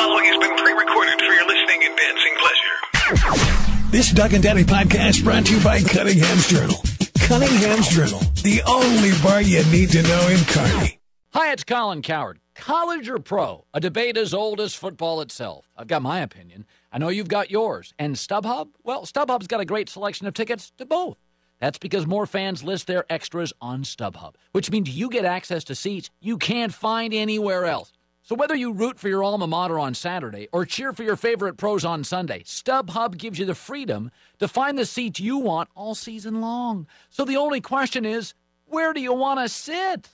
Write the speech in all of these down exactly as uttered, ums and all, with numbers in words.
following has been pre-recorded for your listening and dancing pleasure. This Doug and Daddy podcast brought to you by Cunningham's Journal. Cunningham's Journal, the only bar you need to know in Kearney. Hi, it's Colin Coward. College or pro? A debate as old as football itself. I've got my opinion. I know you've got yours. And StubHub? Well, StubHub's got a great selection of tickets to both. That's because more fans list their extras on StubHub, which means you get access to seats you can't find anywhere else. So whether you root for your alma mater on Saturday or cheer for your favorite pros on Sunday, StubHub gives you the freedom to find the seats you want all season long. So the only question is, where do you want to sit?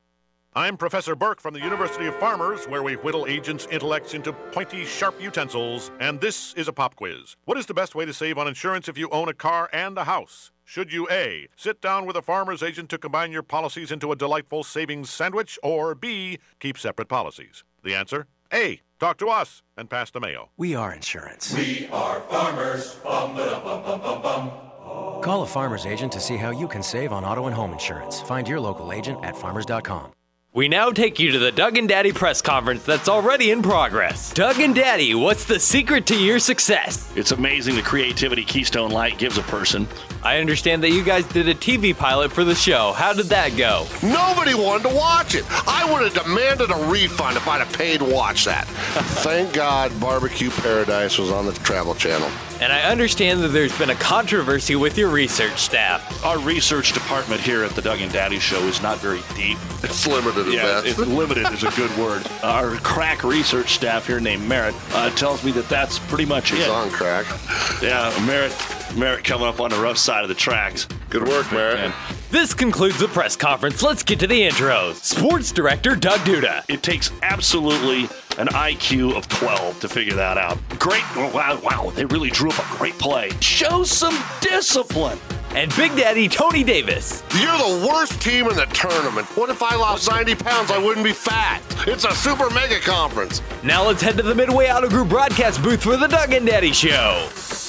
I'm Professor Burke from the University of Farmers, where we whittle agents' intellects into pointy, sharp utensils, and this is a pop quiz. What is the best way to save on insurance if you own a car and a house? Should you A, sit down with a farmer's agent to combine your policies into a delightful savings sandwich, or B, keep separate policies? The answer? A, talk to us and pass the mayo. We are insurance. We are farmers. Bum, ba, bum, bum, bum, bum. Call a farmer's agent to see how you can save on auto and home insurance. Find your local agent at farmers dot com. We now take you to the Doug and Daddy press conference that's already in progress. Doug and Daddy, what's the secret to your success? It's amazing the creativity Keystone Light gives a person. I understand that you guys did a T V pilot for the show. How did that go? Nobody wanted to watch it. I would have demanded a refund if I'd have paid to watch that. Thank God Barbecue Paradise was on the Travel Channel. And I understand that there's been a controversy with your research staff. Our research department here at the Doug and Daddy Show is not very deep. It's limited at yeah, best. It's limited is a good word. Our crack research staff here named Merritt uh, tells me that that's pretty much He's it. on crack. Yeah, Merritt, Merritt coming up on the rough side of the tracks. Good work, Merritt. And this concludes the press conference. Let's get to the intros. Sports Director Doug Duda. It takes absolutely an I Q of twelve to figure that out. Great. Wow, wow, they really drew up a great play. Show some discipline. And Big Daddy Tony Davis. You're the worst team in the tournament. What if I lost ninety pounds? I wouldn't be fat. It's a super mega conference. Now let's head to the Midway Auto Group broadcast booth for the Doug and Daddy Show.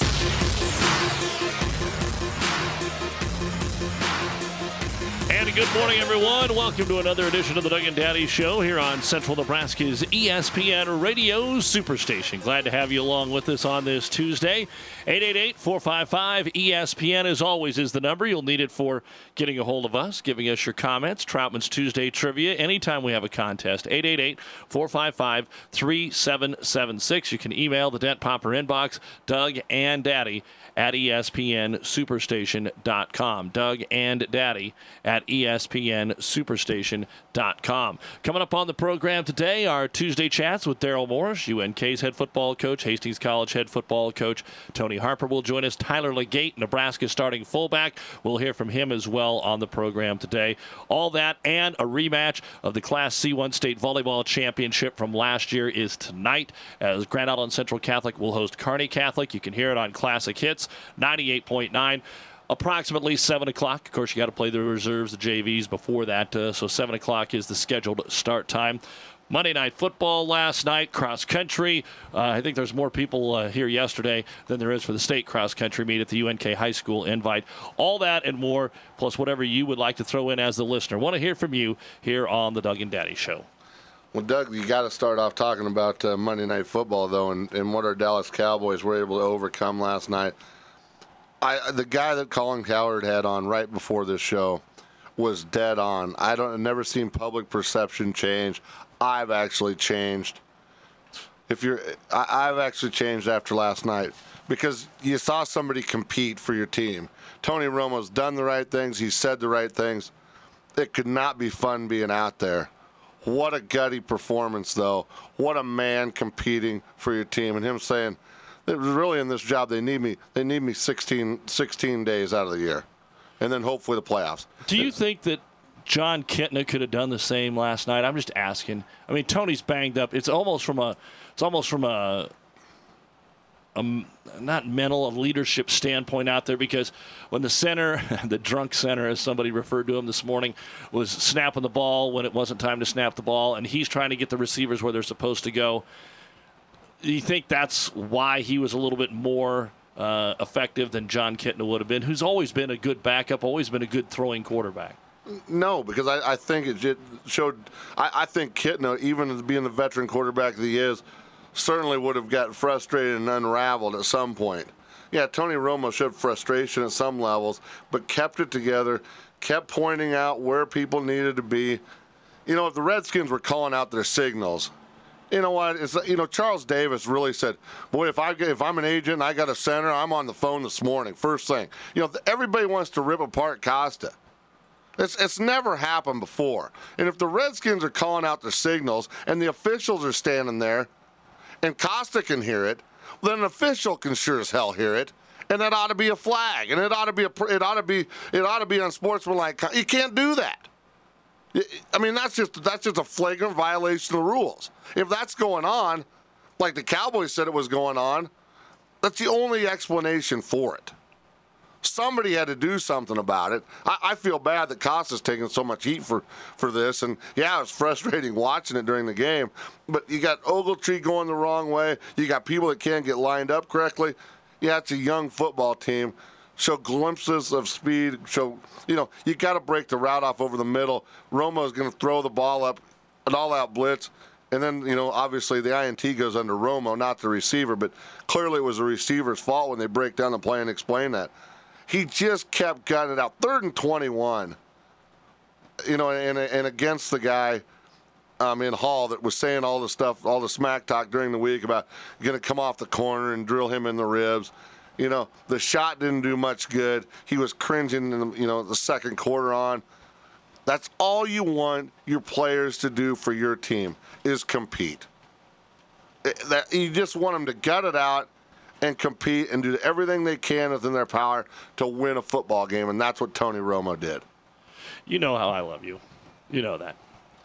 And good morning, everyone. Welcome to another edition of the Doug and Daddy Show here on Central Nebraska's E S P N Radio Superstation. Glad to have you along with us on this Tuesday. eight eight eight, four five five, E S P N, as always, is the number. You'll need it for getting a hold of us, giving us your comments. Troutman's Tuesday Trivia, anytime we have a contest. eight eight eight, four five five, three seven seven six. You can email the Dent Popper inbox, Doug and Daddy at E S P N superstation dot com. Doug and Daddy at E S P N superstation dot com. Coming up on the program today, our Tuesday chats with Daryl Morris, U N K's head football coach, Hastings College head football coach. Tony Harper will join us. Tyler Legate, Nebraska starting fullback. We'll hear from him as well on the program today. All that and a rematch of the Class C one State Volleyball Championship from last year is tonight, as Grand Island Central Catholic will host Kearney Catholic. You can hear it on Classic Hits ninety-eight point nine. Approximately seven o'clock. Of course, you got to play the reserves, the J Vs before that, uh, so seven o'clock is the scheduled start time. Monday Night Football last night, cross country. Uh, I think there's more people uh, here yesterday than there is for the state cross country meet at the U N K High School Invite. All that and more, plus whatever you would like to throw in as the listener. Want to hear from you here on the Doug and Daddy Show. Well, Doug, you got to start off talking about uh, Monday Night Football, though, and, and what our Dallas Cowboys were able to overcome last night. I, the guy that Colin Coward had on right before this show was dead on. I don't I've never seen public perception change. I've actually changed. If you're, I, I've actually changed after last night because you saw somebody compete for your team. Tony Romo's done the right things. He said the right things. It could not be fun being out there. What a gutty performance, though. What a man competing for your team, and him saying, "It was really in this job. They need me. They need me sixteen, sixteen days out of the year, and then hopefully the playoffs." Do you think that John Kitna could have done the same last night? I'm just asking. I mean, Tony's banged up. It's almost from a. It's almost from a. A, not mental, a leadership standpoint out there, because when the center, the drunk center, as somebody referred to him this morning, was snapping the ball when it wasn't time to snap the ball, and he's trying to get the receivers where they're supposed to go. Do you think that's why he was a little bit more uh, effective than John Kitna would have been, who's always been a good backup, always been a good throwing quarterback? No, because I, I think it showed. I, I think Kitna, even as being the veteran quarterback that he is, certainly would have gotten frustrated and unraveled at some point. Yeah, Tony Romo showed frustration at some levels, but kept it together, kept pointing out where people needed to be. You know, if the Redskins were calling out their signals, you know what? It's, you know, Charles Davis really said, boy, if, I, if I'm an agent and I got a center, I'm on the phone this morning, first thing. You know, everybody wants to rip apart Costa. It's, it's never happened before. And if the Redskins are calling out their signals and the officials are standing there and Costa can hear it, then an official can sure as hell hear it, and that ought to be a flag, and it ought to be a, it ought to be it ought to be unsportsmanlike. You can't do that. I mean, that's just that's just a flagrant violation of the rules. If that's going on, like the Cowboys said it was going on, that's the only explanation for it. Somebody had to do something about it. I, I feel bad that Costa's taking so much heat for, for this. And, yeah, it was frustrating watching it during the game. But you got Ogletree going the wrong way. You got people that can't get lined up correctly. Yeah, it's a young football team. Show glimpses of speed. Show, you know, you got to break the route off over the middle. Romo's going to throw the ball up, an all-out blitz. And then, you know, obviously the I N T goes under Romo, not the receiver. But clearly it was the receiver's fault when they break down the play and explain that. He just kept gutting it out. Third and twenty-one, you know, and, and against the guy um, in Hall that was saying all the stuff, all the smack talk during the week about going to come off the corner and drill him in the ribs. You know, the shot didn't do much good. He was cringing, in the, you know, the second quarter on. That's all you want your players to do for your team is compete. It, that, you just want them to gut it out and compete and do everything they can within their power to win a football game, and that's what Tony Romo did. You know how I love you. You know that.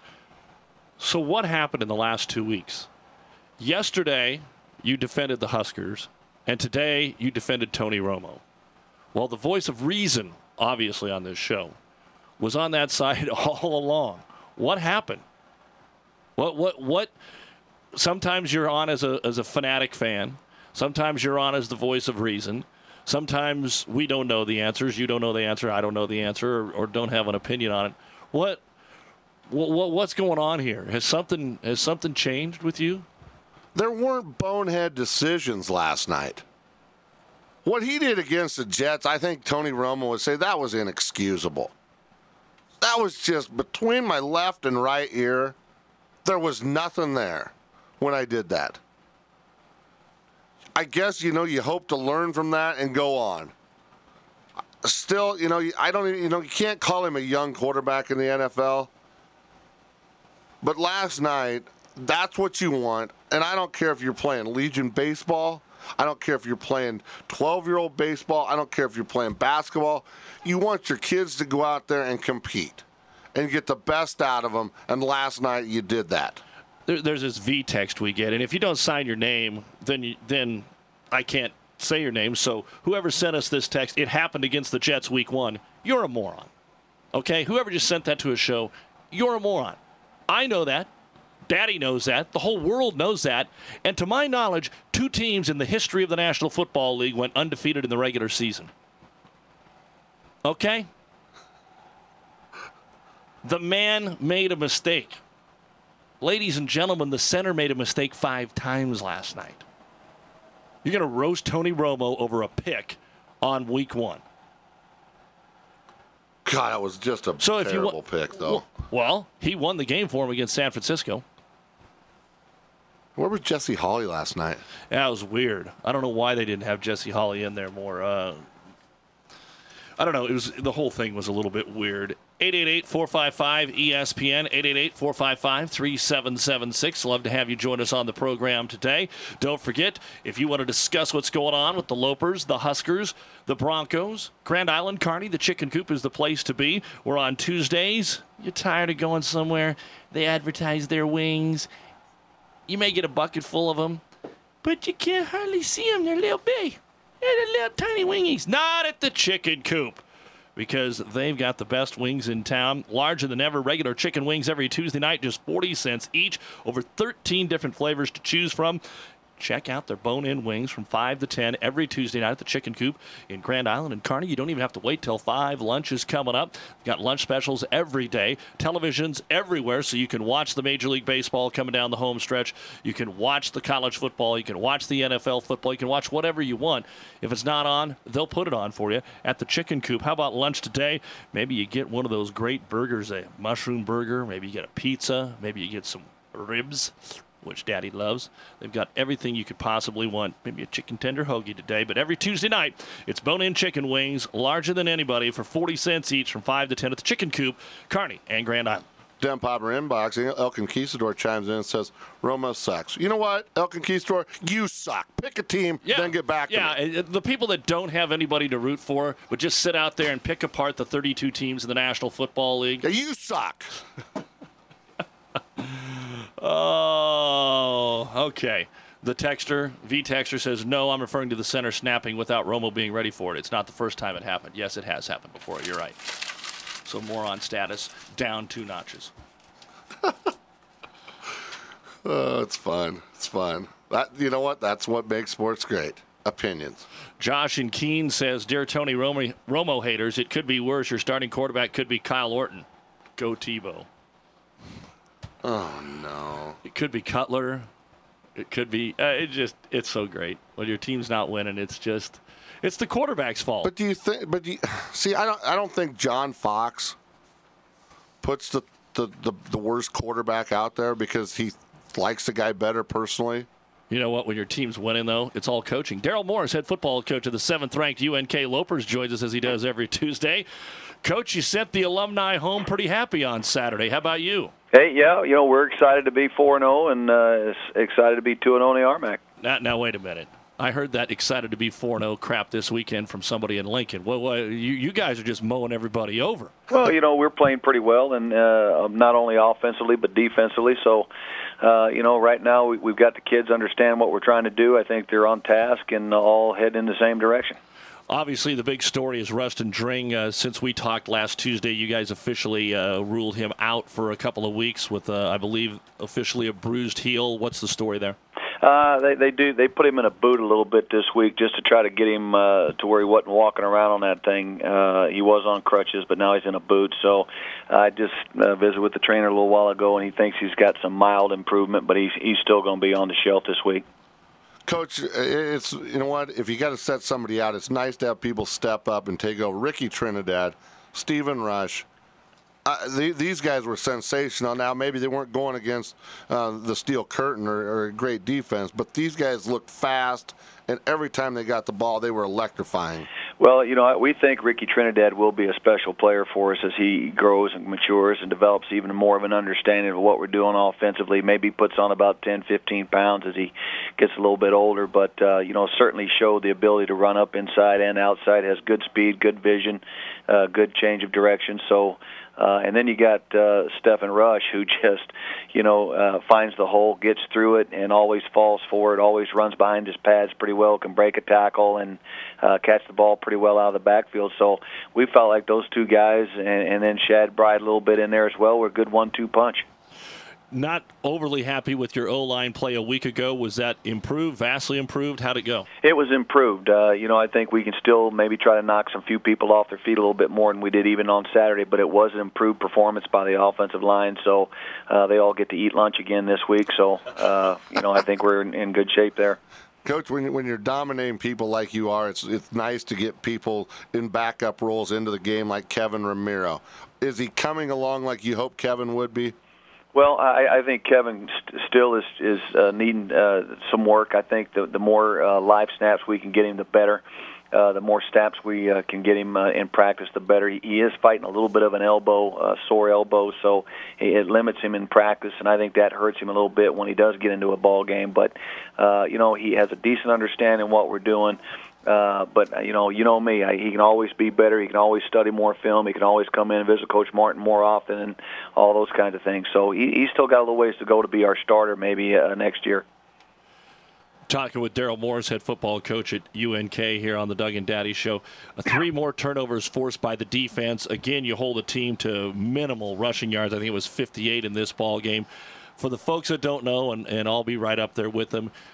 So what happened in the last two weeks? Yesterday, you defended the Huskers, and today you defended Tony Romo. Well, the voice of reason, obviously, on this show, was on that side all along. What happened? What, what, what? Sometimes you're on as a, as a fanatic fan. Sometimes you're on as the voice of reason. Sometimes we don't know the answers. You don't know the answer. I don't know the answer, or, or don't have an opinion on it. What, what, what's going on here? Has something has something changed with you? There weren't bonehead decisions last night. What he did against the Jets, I think Tony Romo would say that was inexcusable. That was just between my left and right ear. There was nothing there when I did that. I guess, you know, you hope to learn from that and go on. Still, you know, I don't, you know, you can't call him a young quarterback in the N F L. But last night, that's what you want. And I don't care if you're playing Legion baseball. I don't care if you're playing twelve-year-old baseball. I don't care if you're playing basketball. You want your kids to go out there and compete and get the best out of them. And last night, you did that. There's this V text we get, and if you don't sign your name, then you, then I can't say your name. So whoever sent us this text, it happened against the Jets week one, you're a moron. Okay? Whoever just sent that to a show, you're a moron. I know that. Daddy knows that. The whole world knows that. And to my knowledge, two teams in the history of the National Football League went undefeated in the regular season. Okay? The man made a mistake. Ladies and gentlemen, the center made a mistake five times last night. You're going to roast Tony Romo over a pick on week one. God, that was just a so terrible if you, pick, though. Well, he won the game for him against San Francisco. Where was Jesse Holley last night? Yeah, it was weird. I don't know why they didn't have Jesse Holley in there more. Uh, I don't know. It was the whole thing was a little bit weird. eight eight eight, four five five, E S P N, eight eight eight, four five five, three seven seven six. Love to have you join us on the program today. Don't forget, if you want to discuss what's going on with the Lopers, the Huskers, the Broncos, Grand Island, Kearney, the Chicken Coop is the place to be. We're on Tuesdays. You're tired of going somewhere. They advertise their wings. You may get a bucket full of them, but you can't hardly see them. They're little big. They're the little tiny wingies. Not at the Chicken Coop, because they've got the best wings in town. Larger than ever. Regular chicken wings every Tuesday night, just forty cents each. Over thirteen different flavors to choose from. check out their bone-in wings from five to ten every Tuesday night at the Chicken Coop in Grand Island and Kearney. You don't even have to wait till five. Lunch is coming up. We've got lunch specials every day. Televisions everywhere, so you can watch the Major League Baseball coming down the home stretch. You can watch the college football. You can watch the N F L football. You can watch whatever you want. If it's not on, they'll put it on for you at the Chicken Coop. How about lunch today? Maybe you get one of those great burgers, a mushroom burger. Maybe you get a pizza. Maybe you get some ribs, which Daddy loves. They've got everything you could possibly want. Maybe a chicken tender hoagie today. But every Tuesday night, it's bone-in chicken wings, larger than anybody, for forty cents each from five to ten at the Chicken Coop, Kearney and Grand Island. Den Popper inbox, El Conquistador chimes in and says, Roma sucks. You know what, El Conquistador? You suck. Pick a team, yeah, then get back yeah, to me. Yeah, the people that don't have anybody to root for would just sit out there and pick apart the thirty-two teams in the National Football League. Yeah, you suck. Oh, okay. The texter, V-texter says, no, I'm referring to the center snapping without Romo being ready for it. It's not the first time it happened. Yes, it has happened before. You're right. So moron status down two notches. Oh, it's fun. It's fun. That, you know what? That's what makes sports great. Opinions. Josh and Keene says, dear Tony Romo, Romo haters, it could be worse. Your starting quarterback could be Kyle Orton. Go Tebow. Oh, no. It could be Cutler. It could be uh, – it just – it's so great. When your team's not winning, it's just – it's the quarterback's fault. But do you think – but do you, see, I don't I don't think John Fox puts the, the, the, the worst quarterback out there because he likes the guy better personally. You know what? When your team's winning, though, it's all coaching. Daryl Morris, head football coach of the seventh-ranked U N K Lopers, joins us as he does every Tuesday. Coach, you sent the alumni home pretty happy on Saturday. How about you? Hey, yeah, you know, we're excited to be four and oh and uh, excited to be two and oh in the R M A C. Now, now, wait a minute. I heard that excited to be four and oh crap this weekend from somebody in Lincoln. Well, well you, you guys are just mowing everybody over. Well, you know, we're playing pretty well, and uh, not only offensively but defensively. So, uh, you know, right now we, we've got the kids understand what we're trying to do. I think they're on task and all head in the same direction. Obviously, the big story is Rustin Dring. Uh, since we talked last Tuesday, you guys officially uh, ruled him out for a couple of weeks with, uh, I believe, officially a bruised heel. What's the story there? Uh, they they do they put him in a boot a little bit this week just to try to get him uh, to where he wasn't walking around on that thing. Uh, he was on crutches, but now he's in a boot. So I just uh, visited with the trainer a little while ago, and he thinks he's got some mild improvement, but he's he's still going to be on the shelf this week. Coach, it's you know what? If you got to set somebody out, it's nice to have people step up and take over. Ricky Trinidad, Stephen Rush. Uh, the, these guys were sensational. Now, maybe they weren't going against uh, the Steel Curtain or, or a great defense, but these guys looked fast, and every time they got the ball, they were electrifying. Well, you know, we think Ricky Trinidad will be a special player for us as he grows and matures and develops even more of an understanding of what we're doing offensively. Maybe puts on about ten, fifteen pounds as he gets a little bit older, but, uh, you know, certainly showed the ability to run up inside and outside, has good speed, good vision, uh, good change of direction. So, Uh, and then you got uh, Stephen Rush, who just, you know, uh, finds the hole, gets through it, and always falls forward, always runs behind his pads pretty well, can break a tackle and uh, catch the ball pretty well out of the backfield. So we felt like those two guys, and, and then Shad Bride a little bit in there as well, were a good one two punch. Not overly happy with your O-line play a week ago. Was that improved, vastly improved? How'd it go? It was improved. Uh, you know, I think we can still maybe try to knock some few people off their feet a little bit more than we did even on Saturday, but it was an improved performance by the offensive line, so uh, they all get to eat lunch again this week. So, uh, you know, I think we're in, in good shape there. Coach, when, when you're dominating people like you are, it's it's nice to get people in backup roles into the game like Kevin Ramiro. Is he coming along like you hope Kevin would be? Well, I, I think Kevin st- still is is uh, needing uh, some work. I think the, the more uh, live snaps we can get him, the better. Uh, the more snaps we uh, can get him uh, in practice, the better. He, he is fighting a little bit of an elbow, uh, sore elbow, so it limits him in practice, and I think that hurts him a little bit when he does get into a ball game. But, uh, you know, he has a decent understanding of what we're doing. Uh, but, you know, you know me, I, he can always be better. He can always study more film. He can always come in and visit Coach Martin more often and all those kinds of things. So he, he's still got a little ways to go to be our starter maybe uh, next year. Talking with Daryl Morris, head football coach at U N K here on the Doug and Daddy Show. Uh, three more turnovers forced by the defense. Again, you hold a team to minimal rushing yards. I think it was fifty-eight in this ball game. For the folks that don't know, and, and I'll be right up there with them,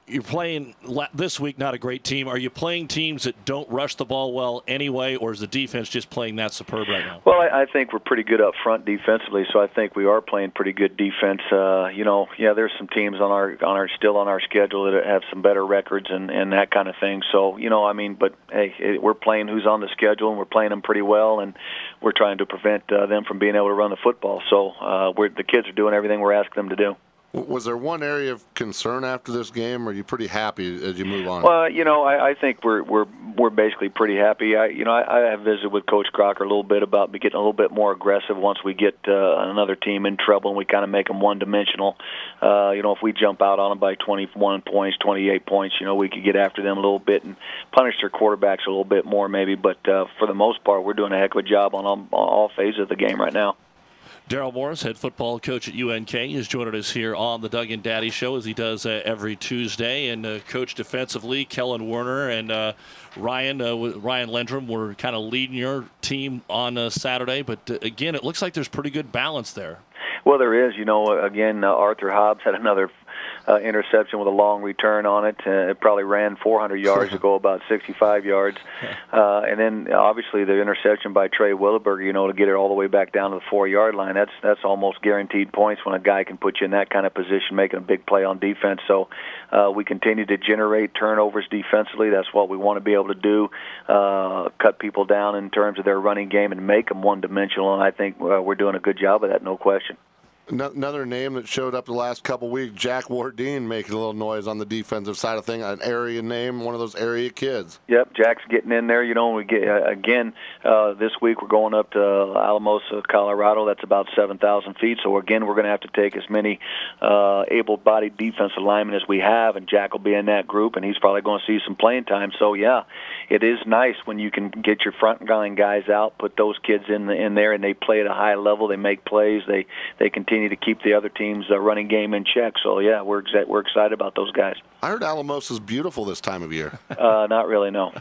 you're playing this week, not a great team. Are you playing teams that don't rush the ball well anyway, or is the defense just playing that superb right now? Well, I, I think we're pretty good up front defensively, so I think we are playing pretty good defense. Uh, you know, yeah, there's some teams on our on our still on our schedule that have some better records and, and that kind of thing. So, you know, I mean, but hey, it, we're playing who's on the schedule, and we're playing them pretty well, and we're trying to prevent uh, them from being able to run the football. So uh, we're, the kids are doing everything we're asking them to do. Was there one area of concern after this game, or are you pretty happy as you move on? Well, you know, I, I think we're we're we're basically pretty happy. I, you know, I, I have visited with Coach Crocker a little bit about getting a little bit more aggressive once we get uh, another team in trouble and we kind of make them one-dimensional. Uh, you know, if we jump out on them by twenty-one points, twenty-eight points, you know, we could get after them a little bit and punish their quarterbacks a little bit more maybe. But uh, for the most part, we're doing a heck of a job on all, on all phases of the game right now. Daryl Morris, head football coach at U N K, is joining us here on the Doug and Daddy Show, as he does uh, every Tuesday. And uh, coach defensively, Kellen Werner and uh, Ryan uh, Ryan Lendrum were kind of leading your team on uh, Saturday. But uh, again, it looks like there's pretty good balance there. Well, there is. You know, again, uh, Arthur Hobbs had another uh, interception with a long return on it. Uh, it probably ran four hundred yards to go about sixty-five yards. Uh, and then, obviously, the interception by Trey Williberger, you know, to get it all the way back down to the four-yard line, that's that's almost guaranteed points when a guy can put you in that kind of position, making a big play on defense. So uh, we continue to generate turnovers defensively. That's what we want to be able to do, uh, cut people down in terms of their running game and make them one-dimensional, and I think uh, we're doing a good job of that, no question. Another name that showed up the last couple weeks, Jack Wardine, making a little noise on the defensive side of things. An area name, one of those area kids. Yep, Jack's getting in there. You know, we get uh, again uh, this week we're going up to Alamosa, Colorado. That's about seven thousand feet. So again, we're going to have to take as many uh, able-bodied defensive linemen as we have, and Jack will be in that group, and he's probably going to see some playing time. So yeah, it is nice when you can get your front line guys out, put those kids in the, in there, and they play at a high level. They make plays. They they continue to keep the other team's uh, running game in check. So, yeah, we're exa- we're excited about those guys. I heard Alamosa's beautiful this time of year. Uh, not really, no.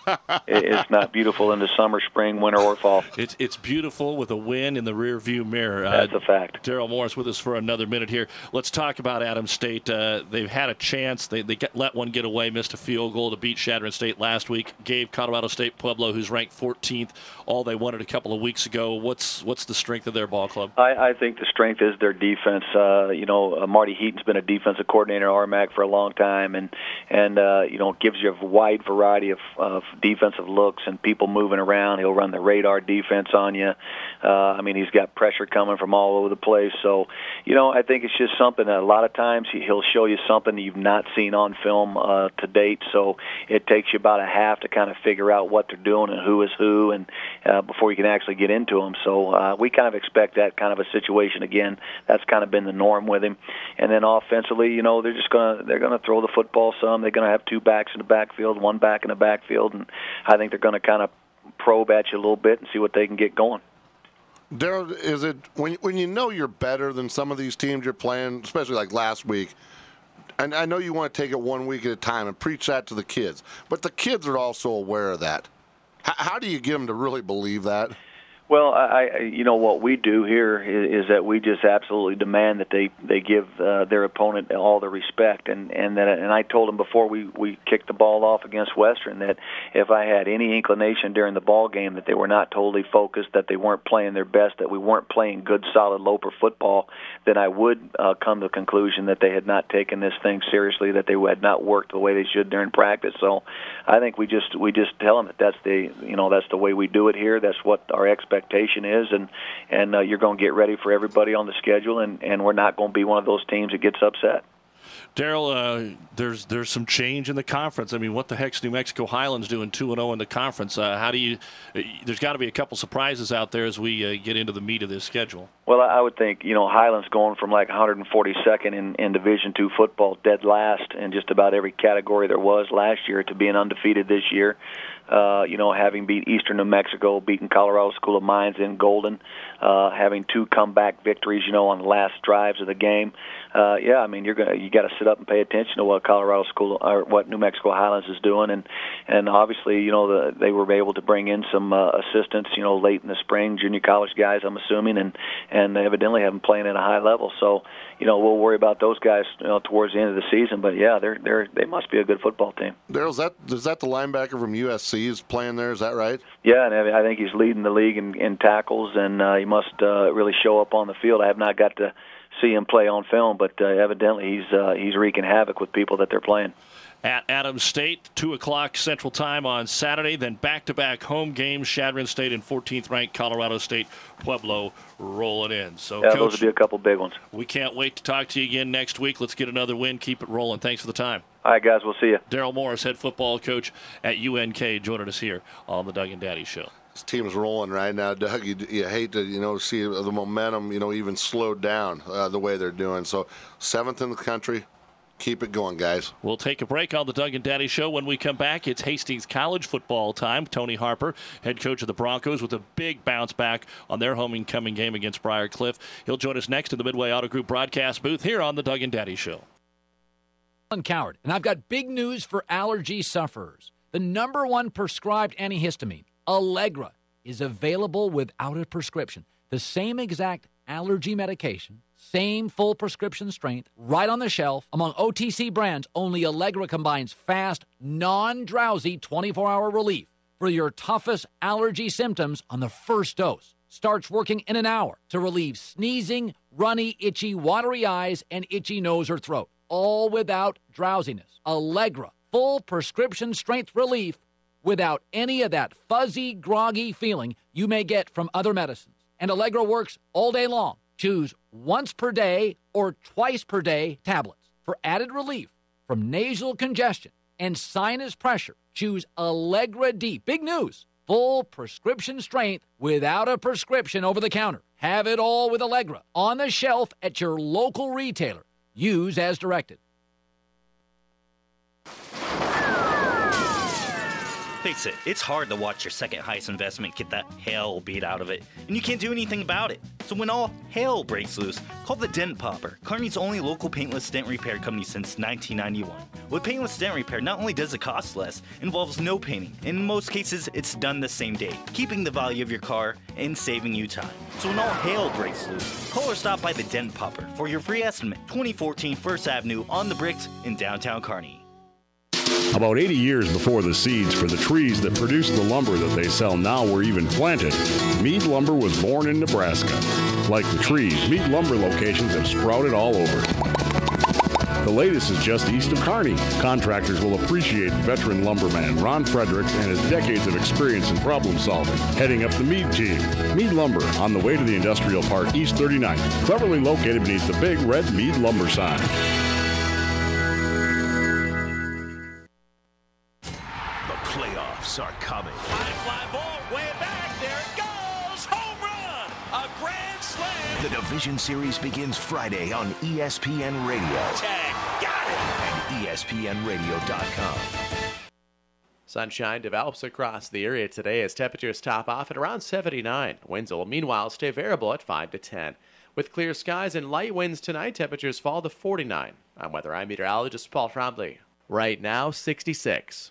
it, it's not beautiful in the summer, spring, winter, or fall. It's it's beautiful with a win in the rearview mirror. That's uh, a fact. Daryl Morris with us for another minute here. Let's talk about Adams State. Uh, they've had a chance. They they get, let one get away, missed a field goal to beat Chadron State last week. Gave Colorado State Pueblo, who's ranked fourteenth, all they wanted a couple of weeks ago. What's what's the strength of their ball club? I, I think the strength is their defense. Uh, you know, uh, Marty Heaton's been a defensive coordinator at R M A C for a long time, and and uh, you know, gives you a wide variety of, of defensive looks and people moving around. He'll run the radar defense on you. Uh, I mean, he's got pressure coming from all over the place. So, you know, I think it's just something that a lot of times he'll show you something you've not seen on film uh, to date. So it takes you about a half to kind of figure out what they're doing and who is who, and uh, before you can actually get into them. So uh, we kind of expect that kind of a situation again. That's kind of been the norm with him. And then offensively, you know, they're just gonna they're gonna throw the football some. They're gonna have two backs in the backfield, one back in the backfield, and I think they're gonna kind of probe at you a little bit and see what they can get going. Daryl, is it when when you know you're better than some of these teams you're playing, especially like last week? And I know you want to take it one week at a time and preach that to the kids, but the kids are also aware of that. H- how do you get them to really believe that? Well, I, you know, what we do here is, is that we just absolutely demand that they they give uh, their opponent all the respect, and and that and I told them before we we kicked the ball off against Western that if I had any inclination during the ball game that they were not totally focused, that they weren't playing their best, that we weren't playing good, solid Loper football, then I would uh, come to the conclusion that they had not taken this thing seriously, that they had not worked the way they should during practice. So, I think we just we just tell them that that's the you know that's the way we do it here. That's what our expectation is, and and uh, you're going to get ready for everybody on the schedule, and, and we're not going to be one of those teams that gets upset. Daryl, uh, there's there's some change in the conference. I mean, what the heck's New Mexico Highlands doing two and oh in the conference? Uh, how do you? Uh, there's got to be a couple surprises out there as we uh, get into the meat of this schedule. Well, I would think you know Highlands going from like one hundred forty-second in, in Division two football, dead last in just about every category there was last year, to being undefeated this year. Uh, you know, having beat Eastern New Mexico, beating Colorado School of Mines in Golden, uh, having two comeback victories, you know, on the last drives of the game. Uh, yeah, I mean, you're gonna you got to sit up and pay attention to what Colorado School or what New Mexico Highlands is doing, and and obviously, you know, the, they were able to bring in some uh, assistants, you know, late in the spring, junior college guys, I'm assuming, and and evidently have them playing at a high level. So, you know, we'll worry about those guys, you know, towards the end of the season. But yeah, they're they're they must be a good football team. Daryl, is that is that the linebacker from U S C is playing there? Is that right? Yeah, and I think he's leading the league in, in tackles, and uh, he must uh, really show up on the field. I have not got to see him play on film, but uh, evidently he's uh, he's wreaking havoc with people that they're playing. At Adams State, two o'clock Central Time on Saturday, then back-to-back home games, Chadron State and fourteenth-ranked Colorado State Pueblo rolling in. So, yeah, Coach, those will be a couple big ones. We can't wait to talk to you again next week. Let's get another win. Keep it rolling. Thanks for the time. All right, guys, we'll see you. Daryl Morris, head football coach at U N K, joining us here on the Doug and Daddy Show. This team's rolling right now, Doug. You, you hate to, you know, see the momentum, you know, even slowed down uh, the way they're doing. So, seventh in the country. Keep it going, guys. We'll take a break on the Doug and Daddy Show. When we come back, it's Hastings College football time. Tony Harper, head coach of the Broncos, with a big bounce back on their homecoming game against Briar Cliff. He'll join us next in the Midway Auto Group broadcast booth here on the Doug and Daddy Show. I'm Coward, and I've got big news for allergy sufferers. The number one prescribed antihistamine, Allegra, is available without a prescription. The same exact allergy medication, same full prescription strength, right on the shelf. Among O T C brands, only Allegra combines fast, non-drowsy twenty-four hour relief for your toughest allergy symptoms on the first dose. Starts working in an hour to relieve sneezing, runny, itchy, watery eyes, and itchy nose or throat, all without drowsiness. Allegra, full prescription strength relief without any of that fuzzy, groggy feeling you may get from other medicines. And Allegra works all day long. Choose once per day or twice per day tablets. For added relief from nasal congestion and sinus pressure, choose Allegra D. Big news. Full prescription strength without a prescription over the counter. Have it all with Allegra on the shelf at your local retailer. Use as directed. Face it, it's hard to watch your second highest investment get the hell beat out of it, and you can't do anything about it. So when all hell breaks loose, call the Dent Popper, Kearney's only local paintless dent repair company since nineteen ninety-one. With paintless dent repair, not only does it cost less, it involves no painting, and in most cases, it's done the same day, keeping the value of your car and saving you time. So when all hell breaks loose, call or stop by the Dent Popper for your free estimate. twenty fourteen First Avenue on the Bricks in downtown Kearney. About eighty years before the seeds for the trees that produce the lumber that they sell now were even planted, Mead Lumber was born in Nebraska. Like the trees, Mead Lumber locations have sprouted all over. The latest is just east of Kearney. Contractors will appreciate veteran lumberman Ron Fredericks and his decades of experience in problem solving, heading up the Mead team. Mead Lumber, on the way to the Industrial Park East thirty-ninth, cleverly located beneath the big red Mead Lumber sign. Are coming. High fly ball, way back. There it goes. Home run. A grand slam. The Division Series begins Friday on E S P N Radio. Tag. Got it. And E S P N radio dot com. Sunshine develops across the area today as temperatures top off at around seventy-nine. Winds will meanwhile stay variable at five to ten. With clear skies and light winds tonight, temperatures fall to forty-nine. I'm Weather Eye meteorologist Paul Trombley. Right now, sixty-six.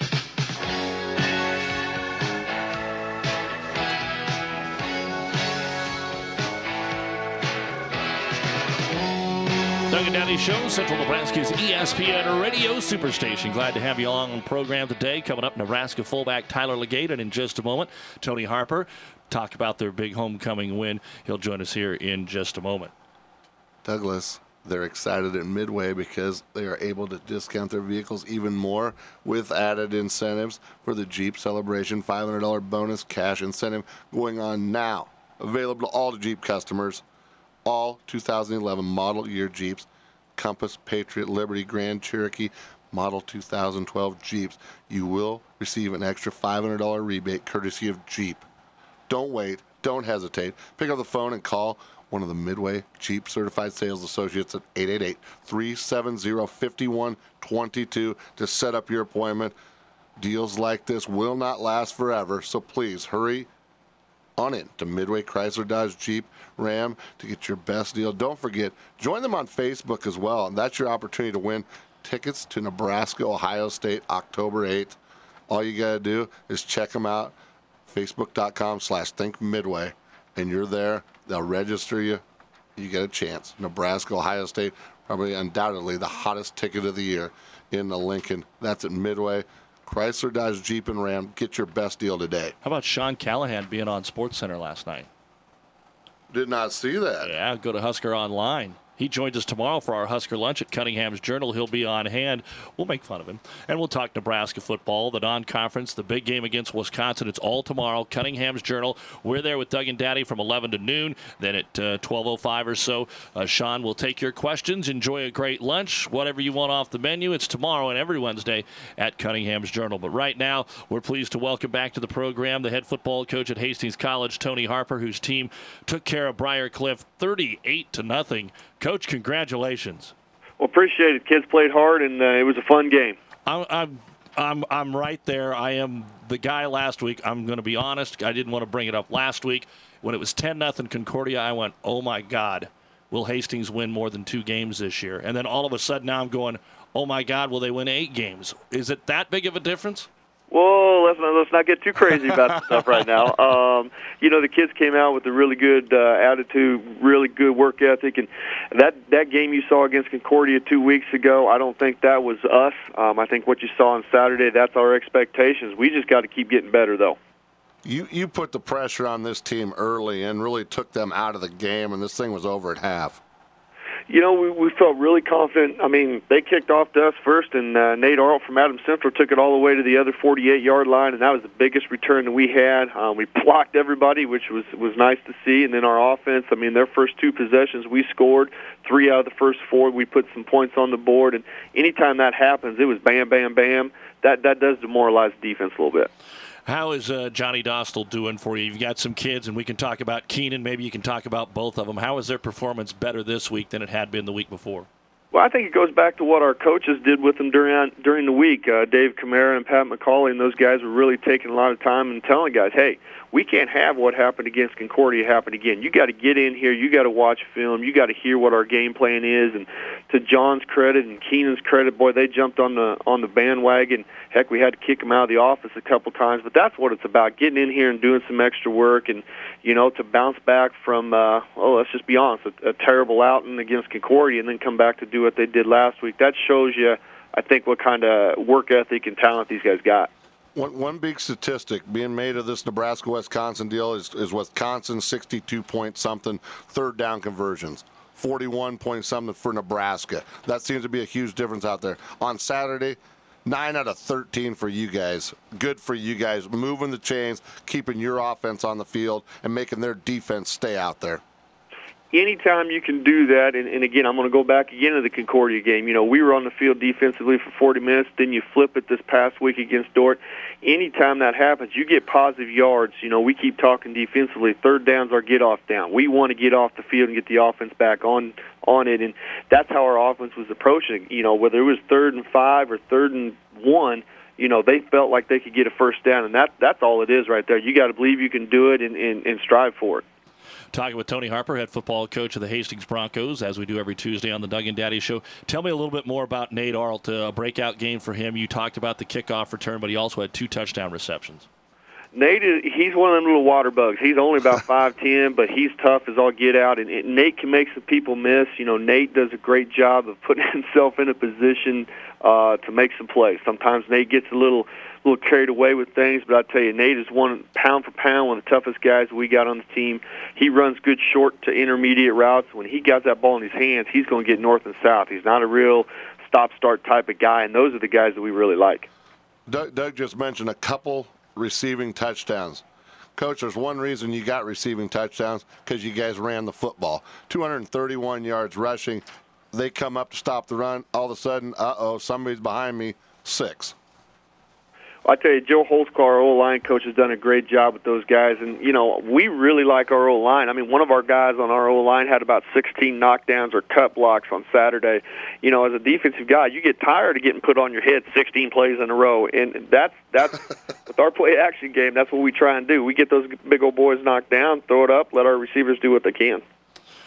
Doug and Daddy Show, Central Nebraska's E S P N Radio Superstation. Glad to have you along on the program today. Coming up, Nebraska fullback Tyler Legate, and in just a moment, Tony Harper. Talk about their big homecoming win. He'll join us here in just a moment. Douglas, they're excited at Midway because they are able to discount their vehicles even more with added incentives for the Jeep Celebration five hundred dollars bonus cash incentive going on now. Available to all the Jeep customers. All two thousand eleven model year Jeeps, Compass, Patriot, Liberty, Grand Cherokee, model two thousand twelve Jeeps. You will receive an extra five hundred dollars rebate courtesy of Jeep. Don't wait. Don't hesitate. Pick up the phone and call one of the Midway Jeep Certified Sales Associates at eight eight eight, three seven zero, five one two two to set up your appointment. Deals like this will not last forever, so please hurry on in to Midway Chrysler Dodge Jeep Ram to get your best deal. Don't forget, join them on Facebook as well, and that's your opportunity to win tickets to Nebraska, Ohio State, October eighth. All you got to do is check them out, facebook dot com slash think midway, and you're there, they'll register you. You get a chance. Nebraska, Ohio State, probably undoubtedly the hottest ticket of the year in the Lincoln. That's at Midway. Chrysler, Dodge, Jeep, and Ram. Get your best deal today. How about Sean Callahan being on SportsCenter last night? Did not see that. Yeah, go to Husker Online. He joins us tomorrow for our Husker Lunch at Cunningham's Journal. He'll be on hand. We'll make fun of him. And we'll talk Nebraska football, the non-conference, the big game against Wisconsin. It's all tomorrow. Cunningham's Journal. We're there with Doug and Daddy from eleven to noon. Then at uh, twelve oh five or so, uh, Sean will take your questions. Enjoy a great lunch. Whatever you want off the menu, it's tomorrow and every Wednesday at Cunningham's Journal. But right now, we're pleased to welcome back to the program the head football coach at Hastings College, Tony Harper, whose team took care of Briar Cliff thirty-eight to nothing. Coach, congratulations. Well, appreciate it. Kids played hard, and uh, it was a fun game. I'm, I'm, I'm, I'm right there. I am the guy last week. I'm going to be honest. I didn't want to bring it up last week. When it was ten nothing Concordia, I went, oh, my God, will Hastings win more than two games this year? And then all of a sudden now I'm going, oh, my God, will they win eight games? Is it that big of a difference? Whoa, let's not, let's not get too crazy about the stuff right now. Um, you know, the kids came out with a really good uh, attitude, really good work ethic, and that, that game you saw against Concordia two weeks ago, I don't think that was us. Um, I think what you saw on Saturday, that's our expectations. We just got to keep getting better, though. You you put the pressure on this team early and really took them out of the game, and this thing was over at half. You know, we, we felt really confident. I mean, they kicked off to us first, and uh, Nate Arlt from Adams Central took it all the way to the other forty-eight-yard line, and that was the biggest return that we had. Um, we blocked everybody, which was, was nice to see. And then our offense, I mean, their first two possessions, we scored. Three out of the first four, we put some points on the board. And anytime that happens, it was bam, bam, bam. That, that does demoralize the defense a little bit. How is uh, Johnny Dostal doing for you? You've got some kids, and we can talk about Keenan. Maybe you can talk about both of them. How is their performance better this week than it had been the week before? Well, I think it goes back to what our coaches did with them during during the week. Uh, Dave Kamara and Pat McCauley and those guys were really taking a lot of time and telling guys, hey, we can't have what happened against Concordia happen again. You got to get in here. You got to watch film. You got to hear what our game plan is. And to John's credit and Keenan's credit, boy, they jumped on the on the bandwagon. Heck, we had to kick them out of the office a couple times. But that's what it's about, getting in here and doing some extra work. And, you know, to bounce back from, uh, oh, let's just be honest, a, a terrible outing against Concordia and then come back to do what they did last week. That shows you, I think, what kind of work ethic and talent these guys got. One, one big statistic being made of this Nebraska-Wisconsin deal is, is Wisconsin sixty-two point something third down conversions, forty-one point something for Nebraska. That seems to be a huge difference out there. On Saturday, nine out of thirteen for you guys. Good for you guys, moving the chains, keeping your offense on the field, and making their defense stay out there. Anytime you can do that, and, and again, I'm going to go back again to the Concordia game. You know, we were on the field defensively for forty minutes, then you flip it this past week against Dort. Anytime that happens, you get positive yards. You know, we keep talking defensively. Third down's our get-off down. We want to get off the field and get the offense back on on it, and that's how our offense was approaching. You know, whether it was third and five or third and one, you know, they felt like they could get a first down, and that that's all it is right there. You got to believe you can do it and, and, and strive for it. Talking with Tony Harper, head football coach of the Hastings Broncos, as we do every Tuesday on the Doug and Daddy Show. Tell me a little bit more about Nate Arlt, a breakout game for him. You talked about the kickoff return, but he also had two touchdown receptions. Nate, is, he's one of them little water bugs. He's only about five ten, but he's tough as all get out. And, and Nate can make some people miss. You know, Nate does a great job of putting himself in a position uh, to make some plays. Sometimes Nate gets a little little carried away with things, but I tell you, Nate is one pound for pound one of the toughest guys we got on the team. He runs good short to intermediate routes. When he got that ball in his hands, he's going to get north and south. He's not a real stop-start type of guy, and those are the guys that we really like. Doug, Doug just mentioned a couple receiving touchdowns. Coach, there's one reason you got receiving touchdowns, because you guys ran the football. two hundred thirty-one yards rushing. They come up to stop the run. All of a sudden, uh-oh, somebody's behind me, six. I tell you, Joe Holtzclaw, our O-line coach, has done a great job with those guys. And, you know, we really like our O-line. I mean, one of our guys on our O-line had about sixteen knockdowns or cut blocks on Saturday. You know, as a defensive guy, you get tired of getting put on your head sixteen plays in a row. And that's, that's with our play-action game, that's what we try and do. We get those big old boys knocked down, throw it up, let our receivers do what they can.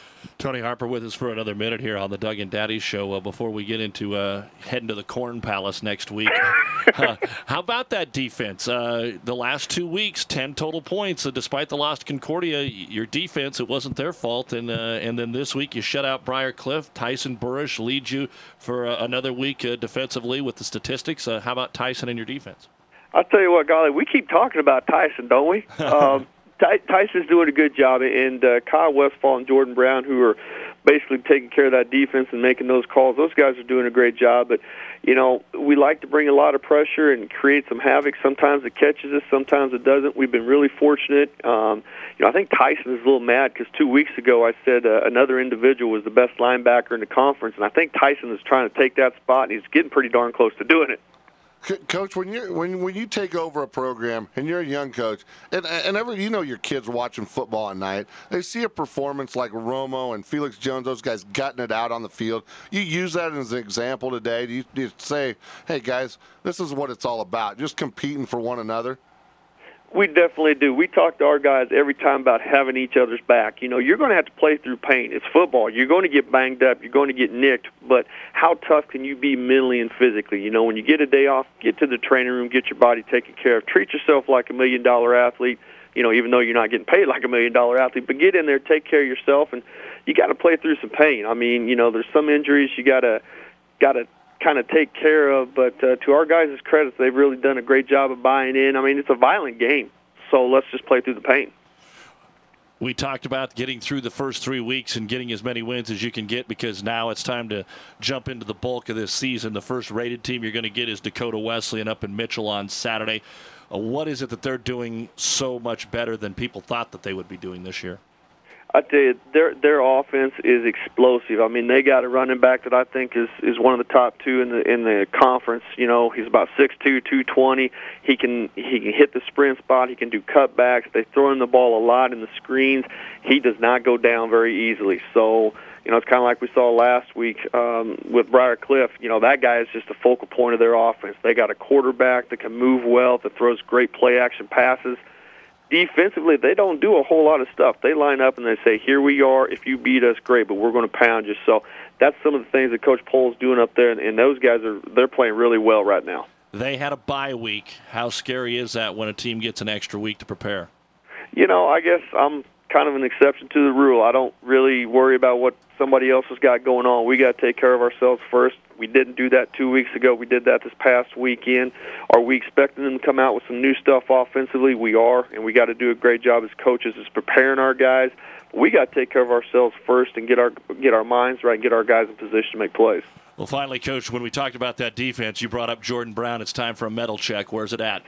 Tony Harper with us for another minute here on the Doug and Daddy Show uh, before we get into uh, heading to the Corn Palace next week. uh, how about that defense? Uh, the last two weeks, ten total points. Uh, despite the loss to Concordia, your defense, it wasn't their fault. And uh, and then this week, you shut out Briar Cliff. Tyson Burrish leads you for uh, another week uh, defensively with the statistics. Uh, how about Tyson and your defense? I'll tell you what, golly, we keep talking about Tyson, don't we? um, Ty- Tyson's doing a good job, and uh, Kyle Westfall and Jordan Brown, who are basically taking care of that defense and making those calls, those guys are doing a great job. But, you know, we like to bring a lot of pressure and create some havoc. Sometimes it catches us, sometimes it doesn't. We've been really fortunate. Um, you know, I think Tyson is a little mad because two weeks ago I said uh, another individual was the best linebacker in the conference, and I think Tyson is trying to take that spot, and he's getting pretty darn close to doing it. Coach, when you when when you take over a program and you're a young coach, and and every you know your kids watching football at night, they see a performance like Romo and Felix Jones, those guys gutting it out on the field. You use that as an example today. Do you, do you say, hey guys, this is what it's all about, just competing for one another? We definitely do. We talk to our guys every time about having each other's back. You know, you're going to have to play through pain. It's football. You're going to get banged up. You're going to get nicked. But how tough can you be mentally and physically? You know, when you get a day off, get to the training room, get your body taken care of. Treat yourself like a million-dollar athlete, you know, even though you're not getting paid like a million-dollar athlete. But get in there, take care of yourself, and you got to play through some pain. I mean, you know, there's some injuries you got to got to kind of take care of, but uh, to our guys' credit, they've really done a great job of buying in. I mean, it's a violent game, so let's just play through the pain. We talked about getting through the first three weeks and getting as many wins as you can get because now it's time to jump into the bulk of this season. The first rated team you're going to get is Dakota Wesleyan up in Mitchell on Saturday. Uh, what is it that they're doing so much better than people thought that they would be doing this year? I tell you, their their offense is explosive. I mean, they got a running back that I think is, is one of the top two in the in the conference. You know, he's about six two, two twenty. He can he can hit the sprint spot. He can do cutbacks. They throw him the ball a lot in the screens. He does not go down very easily. So, you know, it's kind of like we saw last week um, with Briar Cliff. You know, that guy is just the focal point of their offense. They got a quarterback that can move well, that throws great play action passes. Defensively, they don't do a whole lot of stuff. They line up and they say, here we are. If you beat us, great, but we're going to pound you. So that's some of the things that Coach Pohl's doing up there, and, and those guys, are they're playing really well right now. They had a bye week. How scary is that when a team gets an extra week to prepare? You know, I guess I'm kind of an exception to the rule. I don't really worry about what somebody else has got going on. We got to take care of ourselves first. We didn't do that two weeks ago. We did that this past weekend. Are we expecting them to come out with some new stuff offensively? We are, and we got to do a great job as coaches as preparing our guys. We got to take care of ourselves first and get our get our minds right and get our guys in position to make plays. Well, finally, Coach, when we talked about that defense, you brought up Jordan Brown. It's time for a medal check. Where's it at?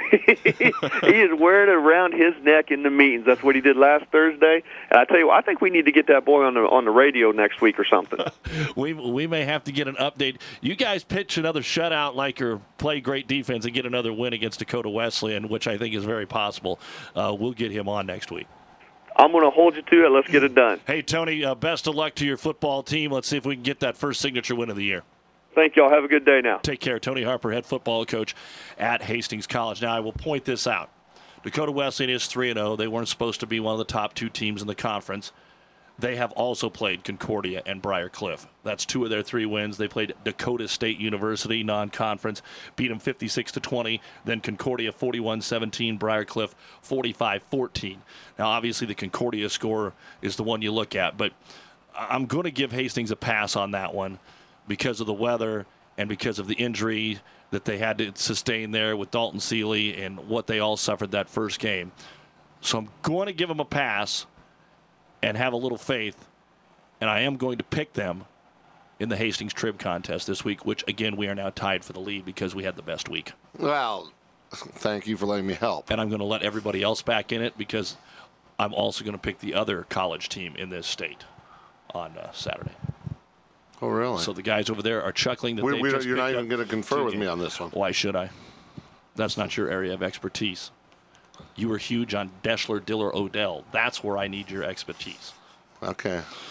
He is wearing it around his neck in the meetings. That's what he did last Thursday. And I tell you what, I think we need to get that boy on the on the radio next week or something. we we may have to get an update. You guys pitch another shutout like or play great defense and get another win against Dakota Wesleyan, which I think is very possible. Uh, we'll get him on next week. I'm going to hold you to it. Let's get it done. Hey, Tony, uh, best of luck to your football team. Let's see if we can get that first signature win of the year. Thank y'all. Have a good day now. Take care. Tony Harper, head football coach at Hastings College. Now, I will point this out. Dakota Wesleyan is three and oh. They weren't supposed to be one of the top two teams in the conference. They have also played Concordia and Briar Cliff. That's two of their three wins. They played Dakota State University, non-conference, beat them fifty-six to twenty. Then Concordia forty-one seventeen, Briar Cliff forty-five fourteen. Now, obviously, the Concordia score is the one you look at, but I'm going to give Hastings a pass on that one because of the weather and because of the injury that they had to sustain there with Dalton Seeley and what they all suffered that first game. So I'm going to give them a pass and have a little faith, and I am going to pick them in the Hastings Trib contest this week, which, again, we are now tied for the lead because we had the best week. Well, thank you for letting me help. And I'm going to let everybody else back in it because I'm also going to pick the other college team in this state on uh, Saturday. Oh, really? So the guys over there are chuckling that we, they we just You're not picked even going to confer with me on this one. Why should I? That's not your area of expertise. You were huge on Deschler, Diller, Odell. That's where I need your expertise. Okay.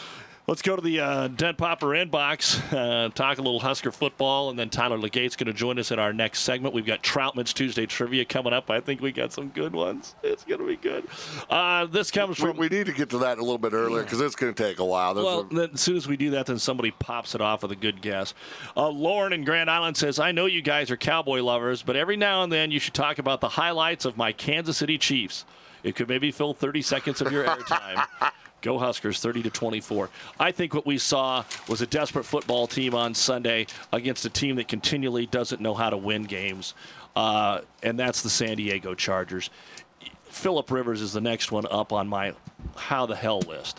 Let's go to the uh, Dent Popper inbox, uh, talk a little Husker football, and then Tyler Legate's going to join us in our next segment. We've got Troutman's Tuesday Trivia coming up. I think we got some good ones. It's going to be good. Uh, this comes from... We, we need to get to that a little bit earlier because it's going to take a while. There's well, a... then, as soon as we do that, then somebody pops it off with a good guess. Uh, Lauren in Grand Island says, I know you guys are Cowboy lovers, but every now and then you should talk about the highlights of my Kansas City Chiefs. It could maybe fill thirty seconds of your airtime. Go Huskers, thirty to twenty-four. I think what we saw was a desperate football team on Sunday against a team that continually doesn't know how to win games, uh, and that's the San Diego Chargers. Phillip Rivers is the next one up on my how the hell list.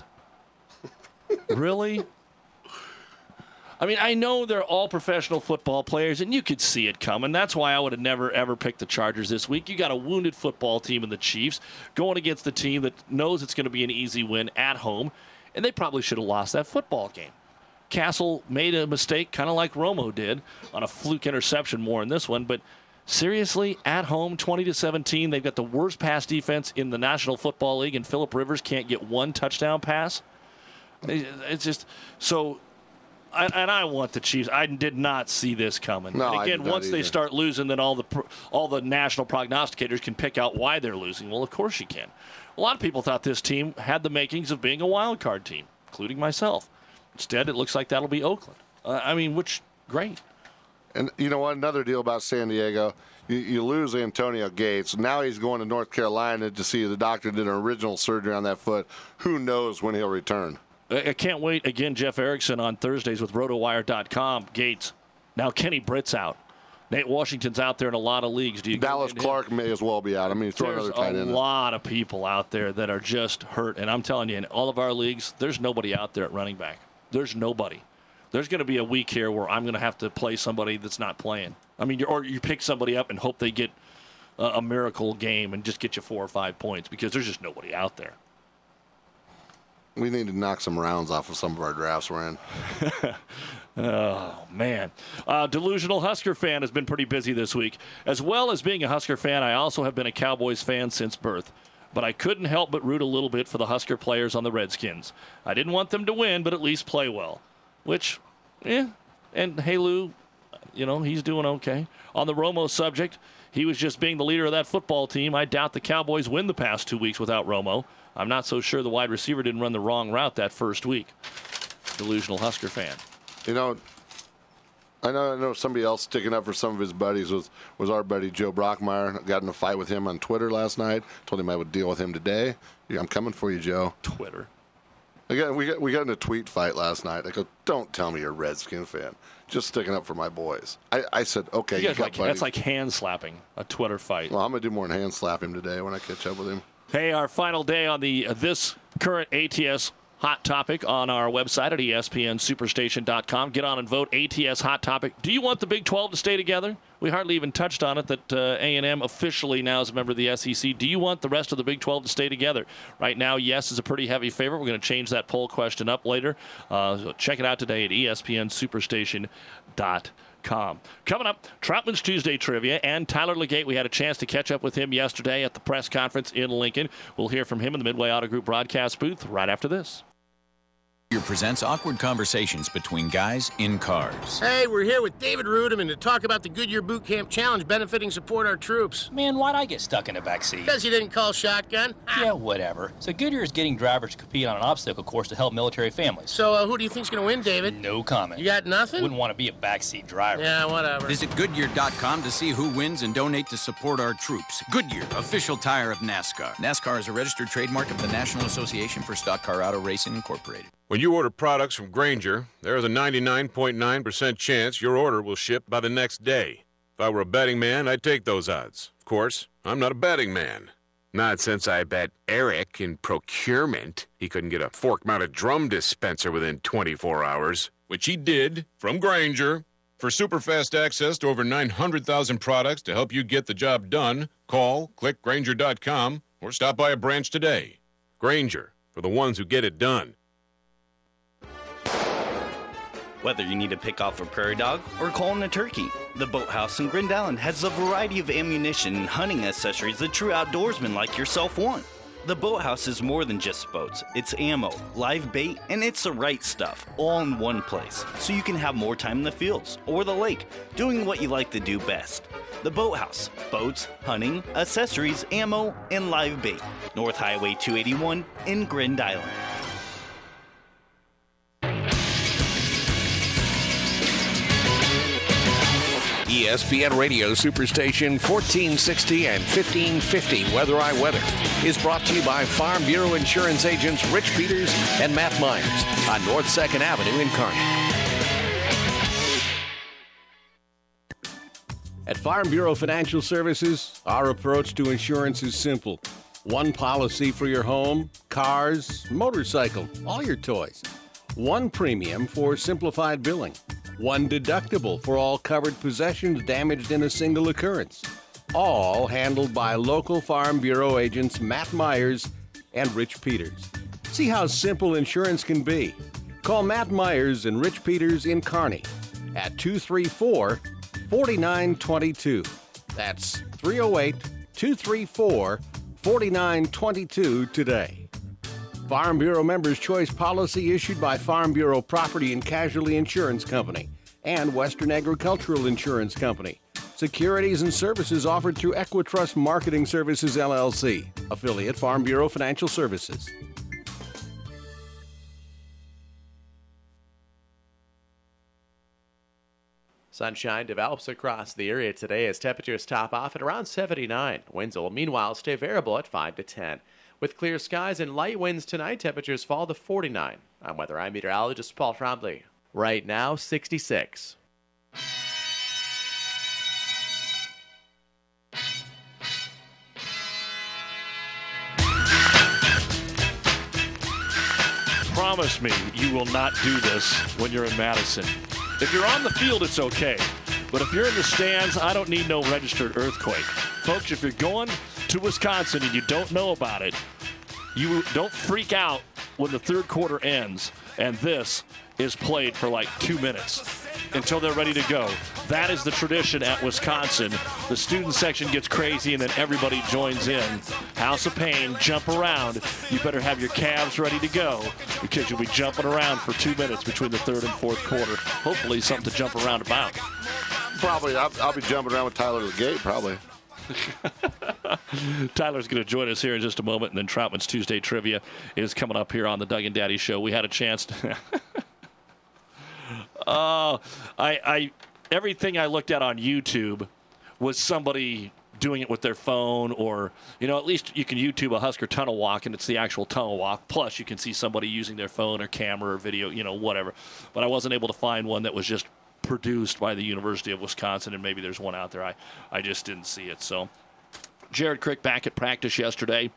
Really? I mean, I know they're all professional football players, and you could see it coming. That's why I would have never, ever picked the Chargers this week. You got a wounded football team in the Chiefs going against the team that knows it's going to be an easy win at home, and they probably should have lost that football game. Castle made a mistake, kind of like Romo did, on a fluke interception more in this one, but seriously, at home, twenty to seventeen, they've got the worst pass defense in the National Football League, and Phillip Rivers can't get one touchdown pass? It's just so... And I want the Chiefs. I did not see this coming. No, and again, I did not once they either. start losing, then all the all the national prognosticators can pick out why they're losing. Well, of course you can. A lot of people thought this team had the makings of being a wild card team, including myself. Instead, it looks like that'll be Oakland. Uh, I mean, which great. And you know what? Another deal about San Diego. You, you lose Antonio Gates. Now he's going to North Carolina to see the doctor did an original surgery on that foot. Who knows when he'll return? I can't wait. Again, Jeff Erickson on Thursdays with RotoWire dot com. Gates. Now Kenny Britt's out. Nate Washington's out there in a lot of leagues. Do you Dallas Clark may as well be out. I mean, throw There's another tight a end. lot of people out there that are just hurt. And I'm telling you, in all of our leagues, there's nobody out there at running back. There's nobody. There's going to be a week here where I'm going to have to play somebody that's not playing. I mean, or you pick somebody up and hope they get a, a miracle game and just get you four or five points because there's just nobody out there. We need to knock some rounds off of some of our drafts we're in. Oh, man. Uh, Delusional Husker fan has been pretty busy this week. As well as being a Husker fan, I also have been a Cowboys fan since birth. But I couldn't help but root a little bit for the Husker players on the Redskins. I didn't want them to win, but at least play well. Which, eh. And hey, Lou, you know, he's doing okay. On the Romo subject, he was just being the leader of that football team. I doubt the Cowboys win the past two weeks without Romo. I'm not so sure the wide receiver didn't run the wrong route that first week. Delusional Husker fan. You know, I know I know somebody else sticking up for some of his buddies was, was our buddy Joe Brockmeyer. Got in a fight with him on Twitter last night. Told him I would deal with him today. Yeah, I'm coming for you, Joe. Twitter. Again, we got we got in a tweet fight last night. I go, don't tell me you're a Redskin fan. Just sticking up for my boys. I, I said, okay, You you guys got like, buddies. that's like hand slapping, a Twitter fight. Well, I'm gonna do more than hand slap him today when I catch up with him. Hey, our final day on the uh, this current A T S Hot Topic on our website at E S P N Superstation dot com. Get on and vote A T S Hot Topic. Do you want the Big twelve to stay together? We hardly even touched on it that uh, A and M officially now is a member of the S E C. Do you want the rest of the Big twelve to stay together? Right now, yes is a pretty heavy favorite. We're going to change that poll question up later. Uh, so check it out today at E S P N Superstation dot com. Com. Coming up, Troutman's Tuesday Trivia and Tyler Legate. We had a chance to catch up with him yesterday at the press conference in Lincoln. We'll hear from him in the Midway Auto Group broadcast booth right after this. Presents awkward conversations between guys in cars. Hey, we're here with David Rudiman to talk about the Goodyear Boot Camp Challenge benefiting Support Our Troops. Man, why'd I get stuck in the back seat? Because you didn't call shotgun. Yeah, whatever. So Goodyear is getting drivers to compete on an obstacle course to help military families. So uh, who do you think's going to win, David? No comment. You got nothing? Wouldn't want to be a backseat driver. Yeah, whatever. Visit Goodyear dot com to see who wins and donate to Support Our Troops. Goodyear, official tire of NASCAR. NASCAR is a registered trademark of the National Association for Stock Car Auto Racing, Incorporated. When you order products from Grainger, there is a ninety-nine point nine percent chance your order will ship by the next day. If I were a betting man, I'd take those odds. Of course, I'm not a betting man. Not since I bet Eric in procurement he couldn't get a fork-mounted drum dispenser within twenty-four hours, which he did from Grainger. For super-fast access to over nine hundred thousand products to help you get the job done, call, click Grainger dot com, or stop by a branch today. Grainger, for the ones who get it done. Whether you need to pick off a prairie dog or call in a turkey, the Boathouse in Grand Island has a variety of ammunition and hunting accessories that true outdoorsmen like yourself want. The Boathouse is more than just boats. It's ammo, live bait, and it's the right stuff, all in one place, so you can have more time in the fields or the lake, doing what you like to do best. The Boathouse. Boats, hunting, accessories, ammo, and live bait. North Highway two eighty-one in Grand Island. E S P N Radio Superstation fourteen sixty and fifteen fifty Weather I Weather is brought to you by Farm Bureau Insurance agents Rich Peters and Matt Myers on North second Avenue in Kearney. At Farm Bureau Financial Services, our approach to insurance is simple. One policy for your home, cars, motorcycle, all your toys. One premium for simplified billing. One deductible for all covered possessions damaged in a single occurrence. All handled by local Farm Bureau agents Matt Myers and Rich Peters. See how simple insurance can be. Call Matt Myers and Rich Peters in Kearney at two three four, four nine two two. That's three oh eight, two three four, four nine two two today. Farm Bureau Members' Choice policy issued by Farm Bureau Property and Casualty Insurance Company and Western Agricultural Insurance Company. Securities and services offered through Equitrust Marketing Services, L L C, affiliate Farm Bureau Financial Services. Sunshine develops across the area today as temperatures top off at around seventy-nine. Winds will meanwhile stay variable at five to ten. With clear skies and light winds tonight, temperatures fall to forty-nine. I'm weather eye meteorologist Paul Trombley. Right now, sixty-six. Promise me you will not do this when you're in Madison. If you're on the field, it's okay. But if you're in the stands, I don't need no registered earthquake. Folks, if you're going to Wisconsin and you don't know about it, you don't freak out when the third quarter ends and this is played for like two minutes until they're ready to go. That is the tradition at Wisconsin. The student section gets crazy and then everybody joins in. House of Pain, jump around. You better have your calves ready to go because you'll be jumping around for two minutes between the third and fourth quarter. Hopefully something to jump around about. Probably. I'll, I'll be jumping around with Tyler Legate, probably. Tyler's going to join us here in just a moment, and then Troutman's Tuesday Trivia is coming up here on the Doug and Daddy Show. We had a chance to... uh, I, I, everything I looked at on YouTube was somebody doing it with their phone, or, you know, at least you can YouTube a Husker tunnel walk, and it's the actual tunnel walk. Plus, you can see somebody using their phone or camera or video, you know, whatever. But I wasn't able to find one that was just produced by the University of Wisconsin, and maybe there's one out there. I, I just didn't see it. So, Jared Crick back at practice yesterday.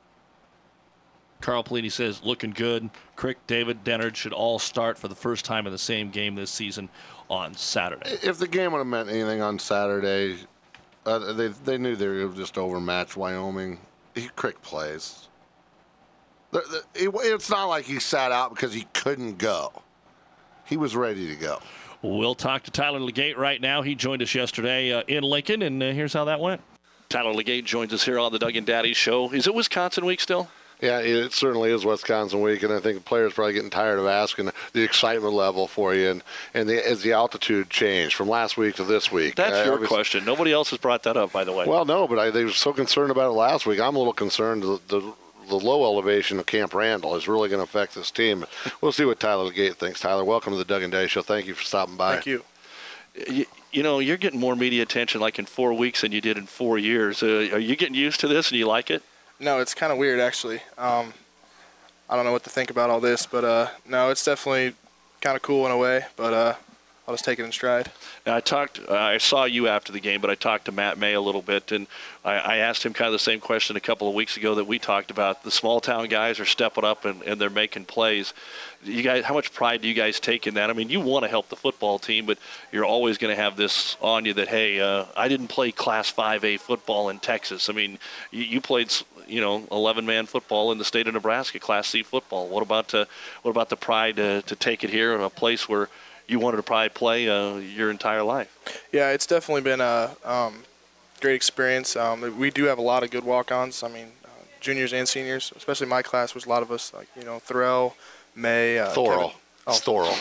Carl Pelini says, looking good. Crick, David, Dennard should all start for the first time in the same game this season on Saturday. If the game would have meant anything on Saturday, uh, they they knew they were just overmatched Wyoming. He, Crick plays. The, the, it, it's not like he sat out because he couldn't go. He was ready to go. We'll talk to Tyler Legate right now. He joined us yesterday uh, in Lincoln, and uh, here's how that went. Tyler Legate joins us here on the Doug and Daddy Show. Is it Wisconsin week still? Yeah, it certainly is Wisconsin week, and I think the players are probably getting tired of asking the excitement level for you, and, and the, as the altitude changed from last week to this week. That's I, your was, question. Nobody else has brought that up, by the way. Well, no, but I, they were so concerned about it last week. I'm a little concerned the, the, the low elevation of Camp Randall is really going to affect this team. We'll see what Tyler Legate thinks. Tyler, welcome to the Doug and Daddy Show. Thank you for stopping by. Thank you. You, you know, you're getting more media attention like in four weeks than you did in four years. Uh, are you getting used to this and you like it? No, it's kind of weird, actually. Um, I don't know what to think about all this, but uh, no, it's definitely kind of cool in a way, but uh, I'll just take it in stride. Now, I talked. Uh, I saw you after the game, but I talked to Matt May a little bit, and I, I asked him kind of the same question a couple of weeks ago that we talked about. The small town guys are stepping up and, and they're making plays. You guys, how much pride do you guys take in that? I mean, you want to help the football team, but you're always going to have this on you that, hey, uh, I didn't play Class five A football in Texas. I mean, you, you played, you know, eleven-man football in the state of Nebraska, Class C football. What about uh, what about the pride uh, to take it here in a place where you wanted to probably play uh, your entire life? Yeah, it's definitely been a um, great experience. Um, we do have a lot of good walk-ons. I mean, uh, juniors and seniors, especially my class, was a lot of us, like, you know, Thorell, May. Uh, Thorell. Kevin, oh. It's Thorell.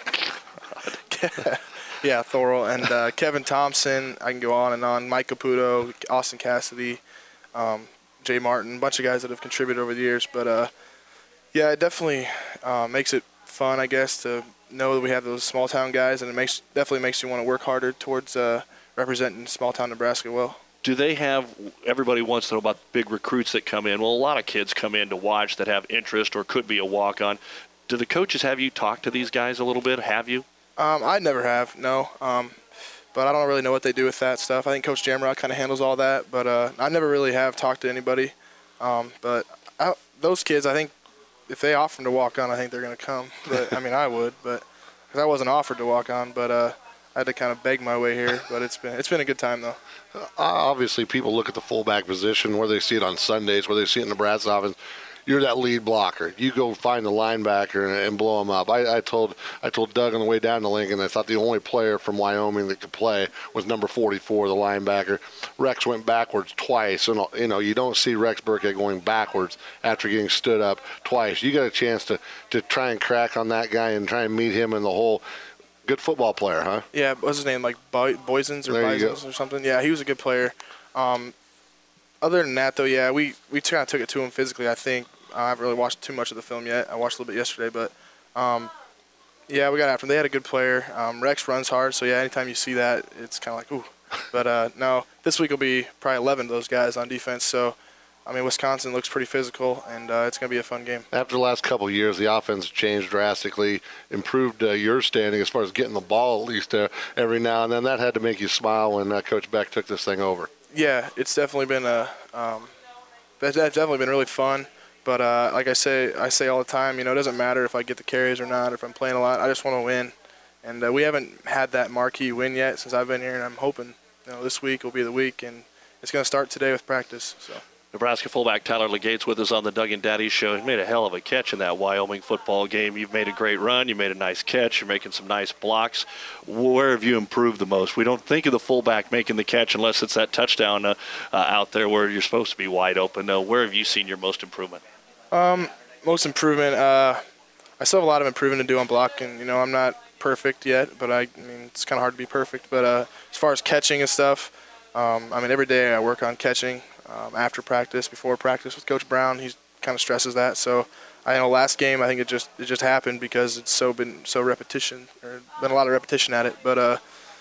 Yeah, Thorell and uh, Kevin Thompson. I can go on and on. Mike Caputo, Austin Cassidy, um, Jay Martin, a bunch of guys that have contributed over the years. But, uh, yeah, it definitely uh, makes it fun, I guess, to know that we have those small-town guys, and it makes definitely makes you want to work harder towards uh, representing small-town Nebraska well. Do they have – everybody wants to know about big recruits that come in. Well, a lot of kids come in to watch that have interest or could be a walk-on. Do the coaches have you talk to these guys a little bit? Have you? Um, I never have, no. Um, but I don't really know what they do with that stuff. I think Coach Jamrock kind of handles all that. But uh, I never really have talked to anybody. Um, but I, those kids, I think if they offer them to walk on, I think they're going to come. But I mean, I would, but because I wasn't offered to walk on. But uh, I had to kind of beg my way here. But it's been it's been a good time, though. Uh, obviously, people look at the fullback position, where they see it on Sundays, where they see it in Nebraska offense. You're that lead blocker. You go find the linebacker and, and blow him up. I, I told I told Doug on the way down to Lincoln, I thought the only player from Wyoming that could play was number forty-four, the linebacker. Rex went backwards twice, and you know you don't see Rex Burkhead going backwards after getting stood up twice. You got a chance to to try and crack on that guy and try and meet him in the hole. Good football player, huh? Yeah, what's his name? Like Bo- Boysons or Bisons or something? Yeah, he was a good player. Um, other than that, though, yeah, we, we kind of took it to him physically, I think. I haven't really watched too much of the film yet. I watched a little bit yesterday, but, um, yeah, we got after him. They had a good player. Um, Rex runs hard, so, yeah, anytime you see that, it's kind of like, ooh. But, uh, no, this week will be probably eleven of those guys on defense, so, I mean, Wisconsin looks pretty physical, and uh, it's going to be a fun game. After the last couple of years, the offense changed drastically, improved uh, your standing as far as getting the ball at least uh, every now and then. That had to make you smile when uh, Coach Beck took this thing over. Yeah, it's definitely been a um, that's definitely been really fun. But uh, like I say, I say all the time, you know, it doesn't matter if I get the carries or not, if I'm playing a lot. I just want to win, and uh, we haven't had that marquee win yet since I've been here, and I'm hoping, you know, this week will be the week, and it's going to start today with practice. So. Nebraska fullback Tyler Legate's with us on the Doug and Daddy Show. He made a hell of a catch in that Wyoming football game. You've made a great run. You made a nice catch. You're making some nice blocks. Where have you improved the most? We don't think of the fullback making the catch unless it's that touchdown uh, uh, out there where you're supposed to be wide open. Uh, where have you seen your most improvement? Um, most improvement, uh, I still have a lot of improvement to do on blocking. You know, I'm not perfect yet, but I, I mean, it's kind of hard to be perfect. But uh, as far as catching and stuff, um, I mean, every day I work on catching. Um, after practice, before practice with Coach Brown, he kind of stresses that. So, I know last game I think it just it just happened because it's so been so repetition or been a lot of repetition at it. But uh,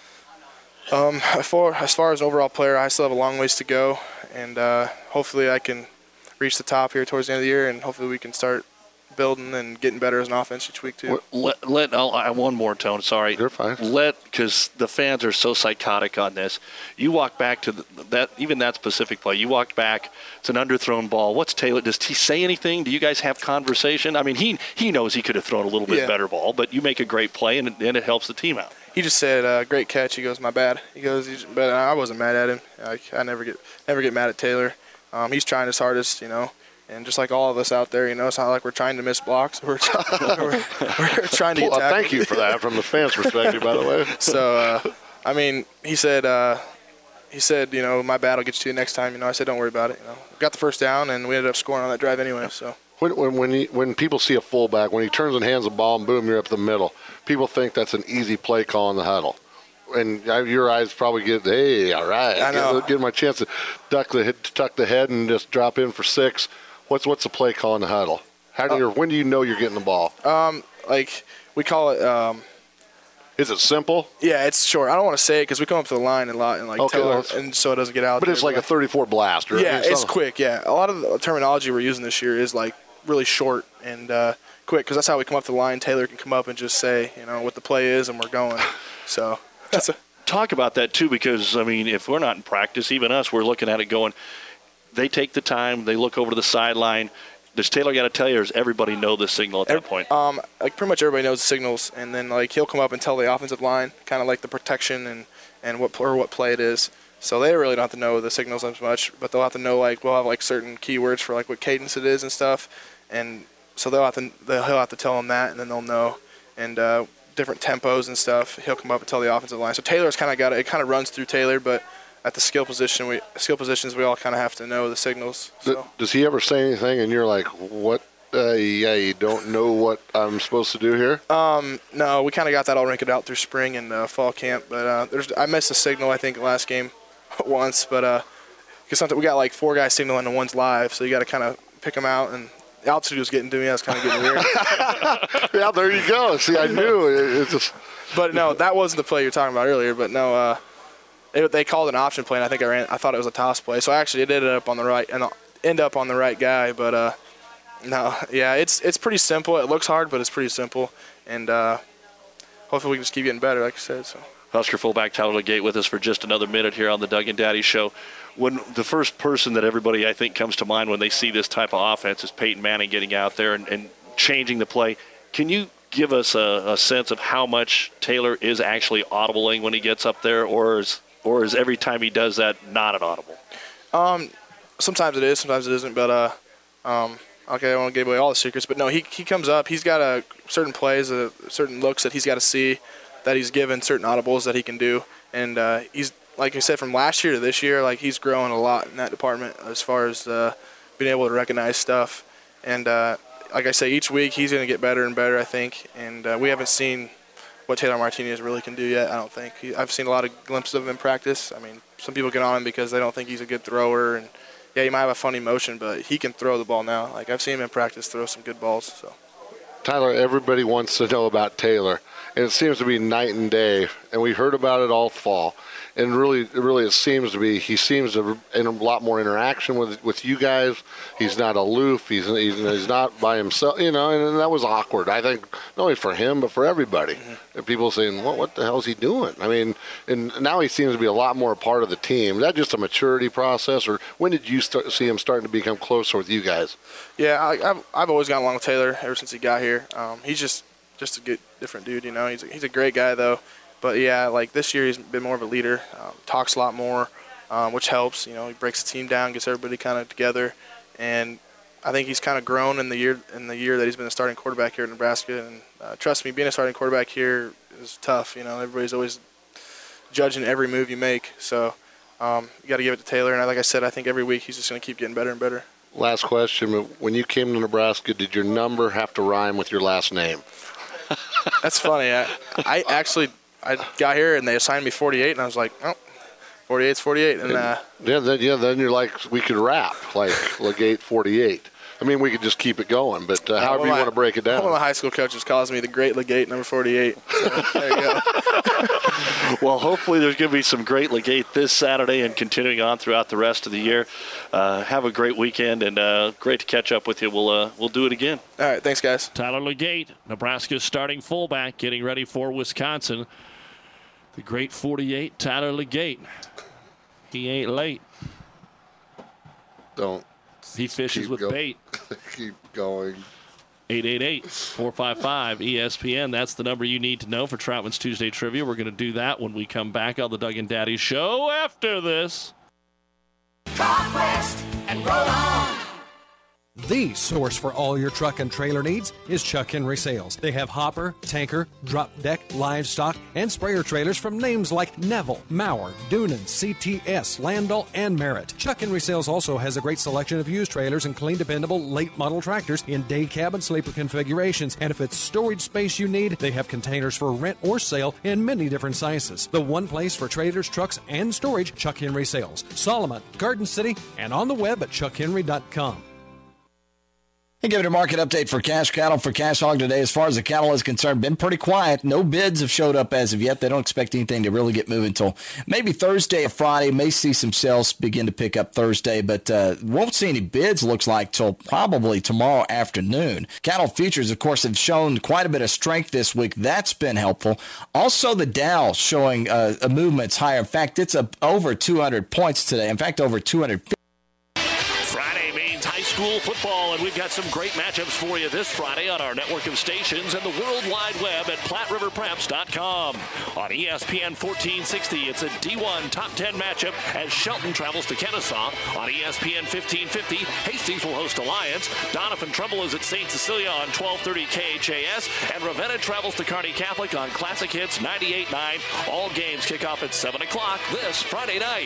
um, for as far as an overall player, I still have a long ways to go, and uh, hopefully I can reach the top here towards the end of the year, and hopefully we can start building and getting better as an offense each week too. Let, let I'll, I one more tone. Sorry, you're fine. Let because the fans are so psychotic on this. You walk back to the, that even that specific play. You walked back. It's an underthrown ball. What's Taylor? Does he say anything? Do you guys have conversation? I mean, he he knows he could have thrown a little bit yeah. better ball, but you make a great play and and it helps the team out. He just said, uh, "Great catch." He goes, "My bad." He goes, he's, "But I wasn't mad at him. I, I never get never get mad at Taylor. Um, he's trying his hardest, you know." And just like all of us out there, you know, it's not like we're trying to miss blocks. We're, we're, we're trying to get well, tackled. Thank you for that from the fans' perspective, by the way. So, uh, I mean, he said, uh, he said, you know, my bad, I'll get you to you next time. You know, I said, don't worry about it. You know, got the first down, and we ended up scoring on that drive anyway. So when when when, he, when people see a fullback, when he turns and hands the ball and boom, you're up the middle. People think that's an easy play call in the huddle. And your eyes probably get, hey, all right, I know. Get, get my chance to duck the head, tuck the head and just drop in for six. What's what's the play call in the huddle? How do you, uh, when do you know you're getting the ball? Um, like we call it. Um, Is it simple? Yeah, it's short. I don't want to say it because we come up to the line and lot and like okay, tell well, it, and so it doesn't get out. But it's like a thirty-four blast, right? Yeah, it's quick. Yeah, a lot of the terminology we're using this year is like really short and uh, quick because that's how we come up to the line. Taylor can come up and just say, you know, what the play is, and we're going. So that's a. Talk about that too, because I mean, if we're not in practice, even us, we're looking at it going. They take the time. They look over to the sideline. Does Taylor got to tell you, or does everybody know the signal at that point? Um, like pretty much everybody knows the signals, and then like he'll come up and tell the offensive line, kind of like the protection and, and what or what play it is. So they really don't have to know the signals as much, but they'll have to know like we'll have like certain keywords for like what cadence it is and stuff, and so they'll have to they'll he'll have to tell them that, and then they'll know, and uh, different tempos and stuff. He'll come up and tell the offensive line. So Taylor's kind of got it. It kind of runs through Taylor, but at the skill position, we skill positions, we all kind of have to know the signals. So. Does he ever say anything, and you're like, "What? Uh, yeah, you don't know what I'm supposed to do here?" Um, no, we kind of got that all wrinkled out through spring and uh, fall camp. But uh, there's, I missed a signal, I think, last game once. But uh, because sometimes we got like four guys signaling and one's live, so you got to kind of pick them out. And the altitude was getting to me. I was kind of getting weird. Yeah, there you go. See, I knew it, it just. But no, that wasn't the play you were talking about earlier. But no. Uh, It, they called an option play, and I think I ran. I thought it was a toss play, so actually it ended up on the right and end up on the right guy. But uh, no, yeah, it's it's pretty simple. It looks hard, but it's pretty simple, and uh, hopefully we can just keep getting better, like I said. So. Husker fullback Tyler Legate with us for just another minute here on the Doug and Daddy Show. When the first person that everybody I think comes to mind when they see this type of offense is Peyton Manning getting out there and, and changing the play. Can you give us a, a sense of how much Taylor is actually audibling when he gets up there, or is Or is every time he does that not an audible? Um, sometimes it is, sometimes it isn't. But uh, um, okay, I don't want to give away all the secrets. But no, he he comes up. He's got a certain plays, uh, certain looks that he's got to see, that he's given, certain audibles that he can do. And uh, he's like I said, from last year to this year, like he's growing a lot in that department as far as uh, being able to recognize stuff. And uh, like I say, each week he's going to get better and better, I think. And uh, we haven't seen what Taylor Martinez really can do yet, I don't think. He, I've seen a lot of glimpses of him in practice. I mean, some people get on him because they don't think he's a good thrower. And, yeah, he might have a funny motion, but he can throw the ball now. Like, I've seen him in practice throw some good balls. So, Tyler, everybody wants to know about Taylor, and it seems to be night and day, and we heard about it all fall. And really, really, it seems to be he seems to in a lot more interaction with with you guys. He's not aloof. He's he's, he's not by himself, you know. And, and that was awkward, I think, not only for him but for everybody. Mm-hmm. And people saying, "Well, what the hell is he doing?" I mean, and now he seems to be a lot more a part of the team. Is that just a maturity process, or when did you start see him starting to become closer with you guys? Yeah, I, I've I've always gotten along with Taylor ever since he got here. Um, he's just just a good different dude, you know. He's a, he's a great guy though. But, yeah, like this year he's been more of a leader, um, talks a lot more, um, which helps. You know, he breaks the team down, gets everybody kind of together. And I think he's kind of grown in the year in the year that he's been a starting quarterback here in Nebraska. And uh, trust me, being a starting quarterback here is tough. You know, everybody's always judging every move you make. So um, you got to give it to Taylor. And like I said, I think every week he's just going to keep getting better and better. Last question. When you came to Nebraska, did your number have to rhyme with your last name? That's funny. I, I actually – I got here and they assigned me forty-eight, and I was like, oh, forty-eight's forty-eight. And uh, yeah, then yeah, then you're like, we could rap like Legate forty-eight. I mean, we could just keep it going, but uh, however you my, want to break it down. One of my high school coaches calls me the Great Legate, number forty-eight. So, there you go. Well, hopefully there's going to be some great Legate this Saturday and continuing on throughout the rest of the year. Uh, have a great weekend, and uh, great to catch up with you. We'll uh, we'll do it again. All right, thanks, guys. Tyler Legate, Nebraska's starting fullback, getting ready for Wisconsin. The great forty-eight, Tyler Legate. He ain't late. Don't. He fishes with go. bait. Keep going. eight eight eight, four five five, E S P N. That's the number you need to know for Troutman's Tuesday Trivia. We're going to do that when we come back on the Doug and Daddy Show after this. Talk West and roll on. The source for all your truck and trailer needs is Chuck Henry Sales. They have hopper, tanker, drop deck, livestock, and sprayer trailers from names like Neville, Mauer, Doonan, C T S, Landau, and Merritt. Chuck Henry Sales also has a great selection of used trailers and clean, dependable, late-model tractors in day cab and sleeper configurations. And if it's storage space you need, they have containers for rent or sale in many different sizes. The one place for trailers, trucks, and storage, Chuck Henry Sales. Solomon, Garden City, and on the web at chuck henry dot com. And give it a market update for cash cattle for Cash Hog today. As far as the cattle is concerned, been pretty quiet. No bids have showed up as of yet. They don't expect anything to really get moving until maybe Thursday or Friday. May see some sales begin to pick up Thursday, but uh, won't see any bids, looks like, till probably tomorrow afternoon. Cattle futures, of course, have shown quite a bit of strength this week. That's been helpful. Also, the Dow showing uh, a movement's higher. In fact, it's up over two hundred points today. In fact, over two hundred fifty. Friday means high school football, and we've got some great matchups for you this Friday on our network of stations and the World Wide Web at Platte River Preps dot com. On E S P N fourteen sixty, it's a D one top ten matchup as Shelton travels to Kennesaw. On E S P N fifteen fifty, Hastings will host Alliance. Doniphan Trumbull is at Saint Cecilia on twelve thirty K H A S, and Ravenna travels to Kearney Catholic on Classic Hits ninety-eight point nine. All games kick off at seven o'clock this Friday night.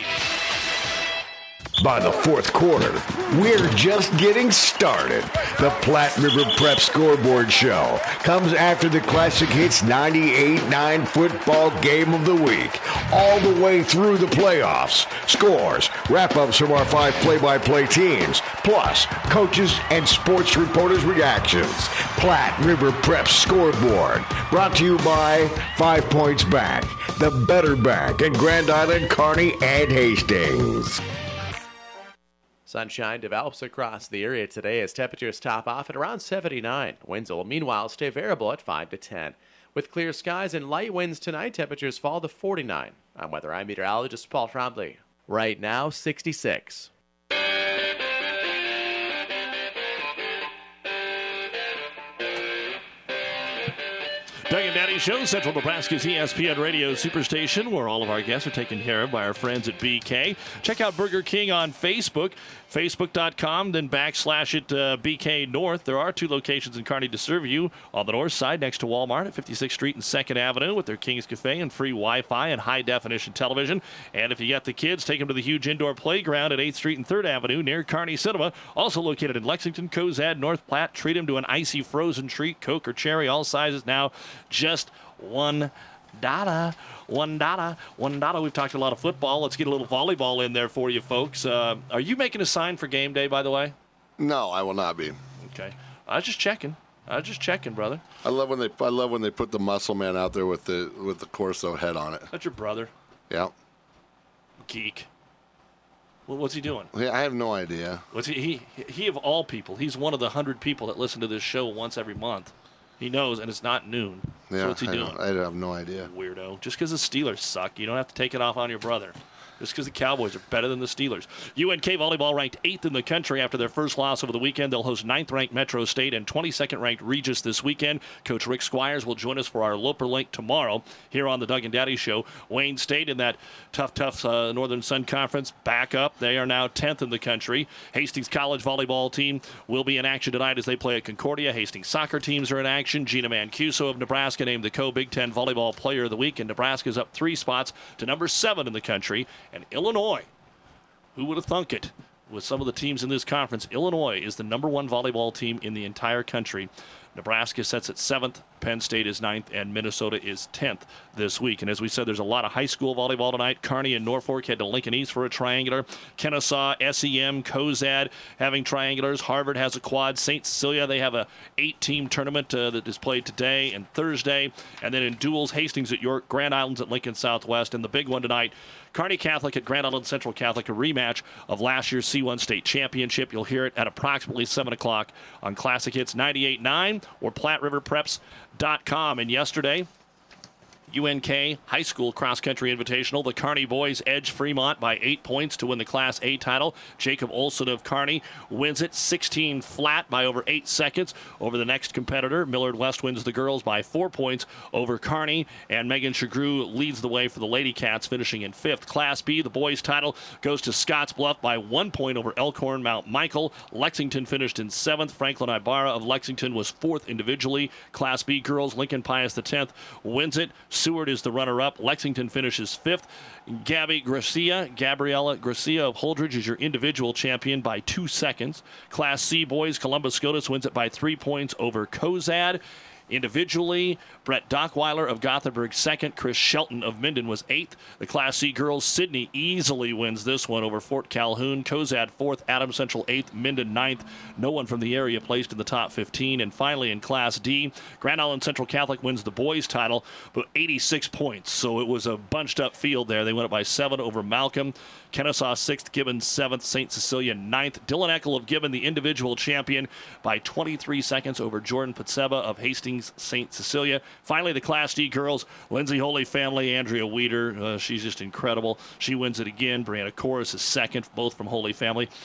By the fourth quarter, we're just getting started. The Platte River Prep Scoreboard Show comes after the Classic Hits ninety-eight point nine football game of the week, all the way through the playoffs. Scores, wrap-ups from our five play-by-play teams, plus coaches and sports reporters' reactions. Platte River Prep Scoreboard, brought to you by Five Points Bank, the better bank in Grand Island, Kearney, and Hastings. Sunshine develops across the area today as temperatures top off at around seventy-nine. Winds will meanwhile stay variable at five to ten. With clear skies and light winds tonight, temperatures fall to forty-nine. I'm weather eye meteorologist Paul Trombley. Right now, sixty-six. Doug and Daddy Show, Central Nebraska's E S P N Radio Superstation, where all of our guests are taken care of by our friends at B K. Check out Burger King on Facebook, facebook dot com, then backslash it uh, B K North. There are two locations in Kearney to serve you. On the north side, next to Walmart at fifty-sixth Street and second Avenue with their King's Cafe and free Wi-Fi and high-definition television. And if you got the kids, take them to the huge indoor playground at eighth Street and third Avenue near Kearney Cinema. Also located in Lexington, Cozad, North Platte. Treat them to an icy frozen treat, Coke or cherry, all sizes now. Just one dollar, one dollar, one dollar. We've talked a lot of football. Let's get a little volleyball in there for you folks. Uh, are you making a sign for game day, by the way? No, I will not be. Okay, I was just checking. I was just checking, brother. I love when they I love when they put the muscle man out there with the with the Corso head on it. That's your brother. Yeah. Geek. Well, what's he doing? Yeah, I have no idea. What's he, he? He of all people, he's one of the hundred people that listen to this show once every month. He knows, and it's not noon. Yeah, so what's he I doing? I have no idea. Weirdo. Just because the Steelers suck, you don't have to take it off on your brother. Just because the Cowboys are better than the Steelers. U N K volleyball ranked eighth in the country after their first loss over the weekend. They'll host ninth-ranked Metro State and twenty-second ranked Regis this weekend. Coach Rick Squires will join us for our Loper Link tomorrow here on the Doug and Daddy Show. Wayne State in that tough, tough uh, Northern Sun Conference back up. They are now tenth in the country. Hastings College volleyball team will be in action tonight as they play at Concordia. Hastings soccer teams are in action. Gina Mancuso of Nebraska named the Co-Big Ten Volleyball Player of the Week, and Nebraska's up three spots to number seven in the country. And Illinois, who would have thunk it? With some of the teams in this conference, Illinois is the number one volleyball team in the entire country. Nebraska sets at seventh, Penn State is ninth, and Minnesota is tenth this week. And as we said, there's a lot of high school volleyball tonight. Kearney and Norfolk head to Lincoln East for a triangular. Kennesaw, S E M, Cozad having triangulars. Harvard has a quad. Saint Cecilia, they have a eight-team tournament uh, that is played today and Thursday. And then in duels, Hastings at York, Grand Islands at Lincoln Southwest, and the big one tonight, Kearney Catholic at Grand Island Central Catholic, a rematch of last year's C one State Championship. You'll hear it at approximately seven o'clock on Classic Hits ninety-eight point nine or Platte River Preps dot com. And yesterday, U N K High School Cross Country Invitational. The Kearney boys edge Fremont by eight points to win the Class A title. Jacob Olson of Kearney wins it sixteen flat by over eight seconds over the next competitor. Millard West wins the girls by four points over Kearney, and Megan Chagru leads the way for the Lady Cats, finishing in fifth. Class B, the boys title goes to Scottsbluff by one point over Elkhorn Mount Michael. Lexington finished in seventh. Franklin Ibarra of Lexington was fourth individually. Class B girls, Lincoln Pius the tenth wins it. Seward is the runner-up. Lexington finishes fifth. Gabby Gracia, Gabriella Gracia of Holdridge is your individual champion by two seconds. Class C boys, Columbus Scotus wins it by three points over Cozad. Individually, Brett Dockweiler of Gothenburg second. Chris Shelton of Minden was eighth. The Class C girls, Sydney easily wins this one over Fort Calhoun. Cozad fourth, Adams Central eighth, Minden ninth. No one from the area placed in the top fifteen. And finally in Class D, Grand Island Central Catholic wins the boys title, but eighty-six points. So it was a bunched up field there. They went up by seven over Malcolm. Kennesaw sixth, Gibbon seventh, Saint Cecilia ninth. Dylan Eckel of Gibbon, the individual champion, by twenty-three seconds over Jordan Patseba of Hastings Saint Cecilia. Finally, the Class D girls, Lindsay Holy family, Andrea Weeder. Uh, she's just incredible. She wins it again. Brianna Corus is second, both from Holy family.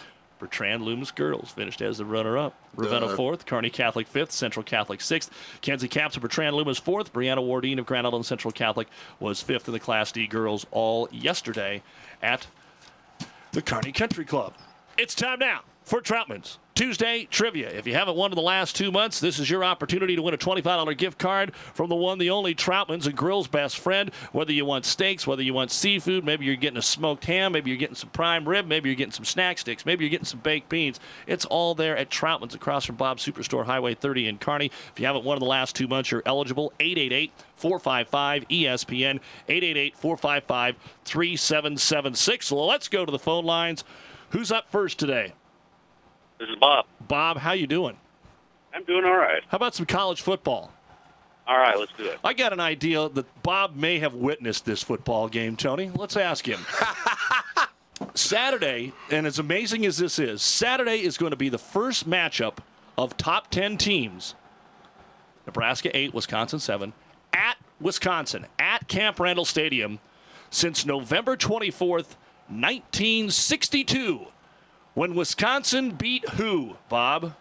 Bertrand Loomis girls finished as the runner-up. Ravenna Uh, fourth, Kearney Catholic fifth, Central Catholic sixth. Kenzie Caps and Bertrand Loomis fourth. Brianna Wardine of Grand Island Central Catholic was fifth in the Class D girls, all yesterday at the Kearney Country Club. It's time now for Troutman's Tuesday Trivia. If you haven't won in the last two months, this is your opportunity to win a twenty-five dollars gift card from the one, the only Troutman's, a grill's best friend. Whether you want steaks, whether you want seafood, maybe you're getting a smoked ham, maybe you're getting some prime rib, maybe you're getting some snack sticks, maybe you're getting some baked beans. It's all there at Troutman's across from Bob's Superstore, Highway thirty in Kearney. If you haven't won in the last two months, you're eligible. eight eight eight, four five five, E S P N, eight eight eight, four five five, three seven seven six. So let's go to the phone lines. Who's up first today? This is Bob. Bob, how you doing? I'm doing all right. How about some college football? All right, let's do it. I got an idea that Bob may have witnessed this football game, Tony. Let's ask him. Saturday, and as amazing as this is, Saturday is going to be the first matchup of top ten teams. Nebraska eight, Wisconsin seven, at Wisconsin, at Camp Randall Stadium, since November twenty-fourth, nineteen sixty-two. When Wisconsin beat who, Bob?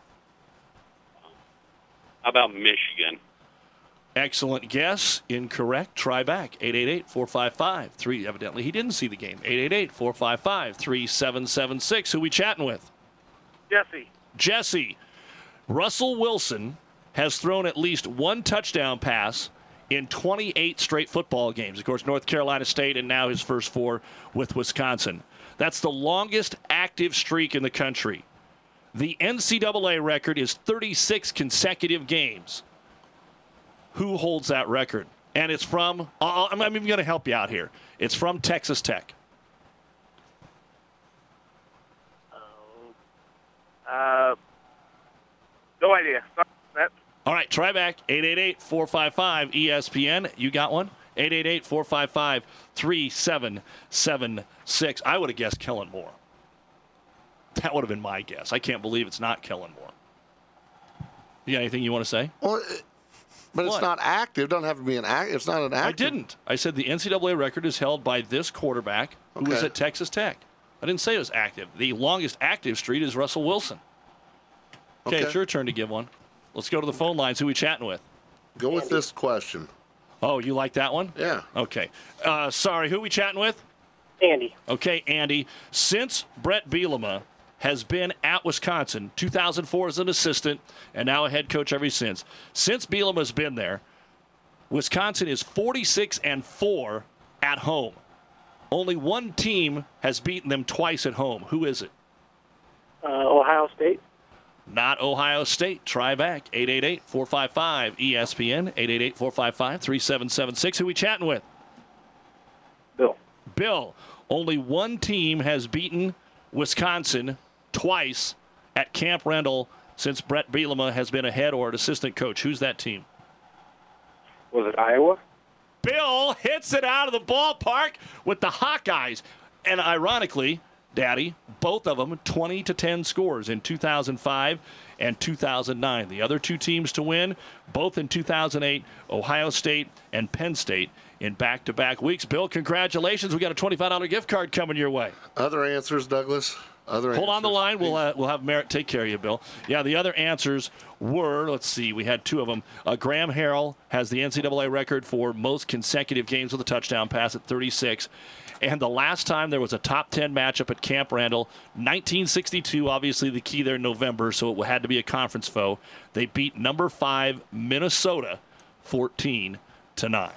How about Michigan? Excellent guess. Incorrect. Try back. eight eight eight, four five five, three. Evidently, he didn't see the game. eight eight eight, four five five, three seven seven six. Who we chatting with? Jesse. Jesse. Russell Wilson has thrown at least one touchdown pass in twenty-eight straight football games. Of course, North Carolina State and now his first four with Wisconsin. That's the longest active streak in the country. The N C double A record is thirty-six consecutive games. Who holds that record? And it's from, uh, I'm even going to help you out here. It's from Texas Tech. Uh, no idea. That. All right, try back. eight eight eight, four five five, E S P N. You got one? eight eight eight, four five five, three seven seven six. I would have guessed Kellen Moore. That would have been my guess. I can't believe it's not Kellen Moore. You got anything you want to say? Well, but What? it's not active. It doesn't have to be an act. It's not an active. I didn't. I said the N C double A record is held by this quarterback who was Okay. at Texas Tech. I didn't say it was active. The longest active streak is Russell Wilson. Okay, Okay. it's your turn to give one. Let's go to the phone lines. Who we chatting with? Go with this question. Oh, you like that one? Yeah. Okay. Uh, sorry, who we chatting with? Andy. Okay, Andy. Since Brett Bielema has been at Wisconsin, two thousand four as an assistant, and now a head coach ever since. Since Bielema's been there, Wisconsin is forty-six and four at home. Only one team has beaten them twice at home. Who is it? Uh, Ohio State. Not Ohio State. Try back. eight eight eight, four five five, E S P N. eight eight eight, four five five, three seven seven six. Who we chatting with? Bill. Bill. Only one team has beaten Wisconsin twice at Camp Randall since Brett Bielema has been a head or an assistant coach. Who's that team? Was it Iowa? Bill hits it out of the ballpark with the Hawkeyes. And ironically, Daddy, both of them twenty to ten scores in two thousand five and two thousand nine. The other two teams to win, both in two thousand eight, Ohio State and Penn State in back-to-back weeks. Bill, congratulations. We got a twenty-five dollars gift card coming your way. Other answers, Douglas? Other Hold answers? on the line. We'll uh, we'll have Merritt take care of you, Bill. Yeah, the other answers were, let's see, we had two of them. Uh, Graham Harrell has the N C double A record for most consecutive games with a touchdown pass at thirty-six. And the last time there was a top ten matchup at Camp Randall, nineteen sixty-two, obviously the key there in November, so it had to be a conference foe. They beat number five Minnesota fourteen to nine.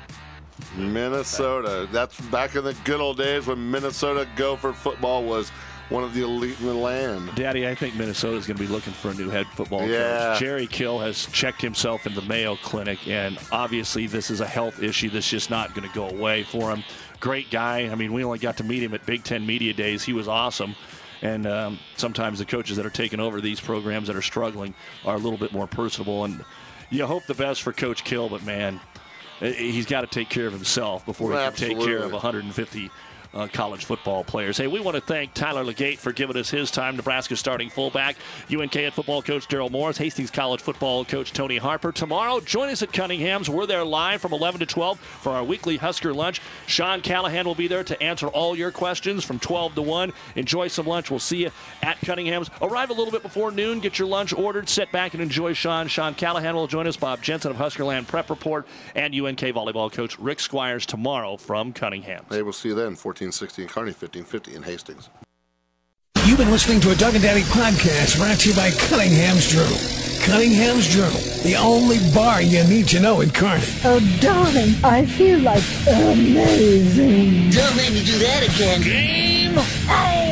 Minnesota. That's back in the good old days when Minnesota Gopher football was one of the elite in the land. Daddy, I think Minnesota's going to be looking for a new head football Yeah. coach. Jerry Kill has checked himself in the Mayo Clinic, and obviously this is a health issue that's just not going to go away for him. Great guy. I mean, we only got to meet him at Big Ten Media Days. He was awesome. And um, sometimes the coaches that are taking over these programs that are struggling are a little bit more personable. And you hope the best for Coach Kill, but, man, he's got to take care of himself before he can take care of Absolutely. one hundred fifty uh, college football players. Hey, we want to thank Tyler Legate for giving us his time, Nebraska starting fullback, U N K head football coach Daryl Morris, Hastings College football coach Tony Harper. Tomorrow, join us at Cunningham's. We're there live from eleven to twelve for our weekly Husker lunch. Sean Callahan will be there to answer all your questions from twelve to one. Enjoy some lunch. We'll see you at Cunningham's. Arrive a little bit before noon. Get your lunch ordered. Sit back and enjoy Sean. Sean Callahan will join us. Bob Jensen of Huskerland Prep Report and U N K volleyball coach Rick Squires tomorrow from Cunningham. Hey, we'll see you then. fourteen sixty in Kearney, fifteen fifty in Hastings. You've been listening to a Doug and Daddy podcast brought to you by Cunningham's Journal. Cunningham's Journal, the only bar you need to know in Kearney. Oh, darling, I feel like amazing. Don't make me do that again. Game. Hey.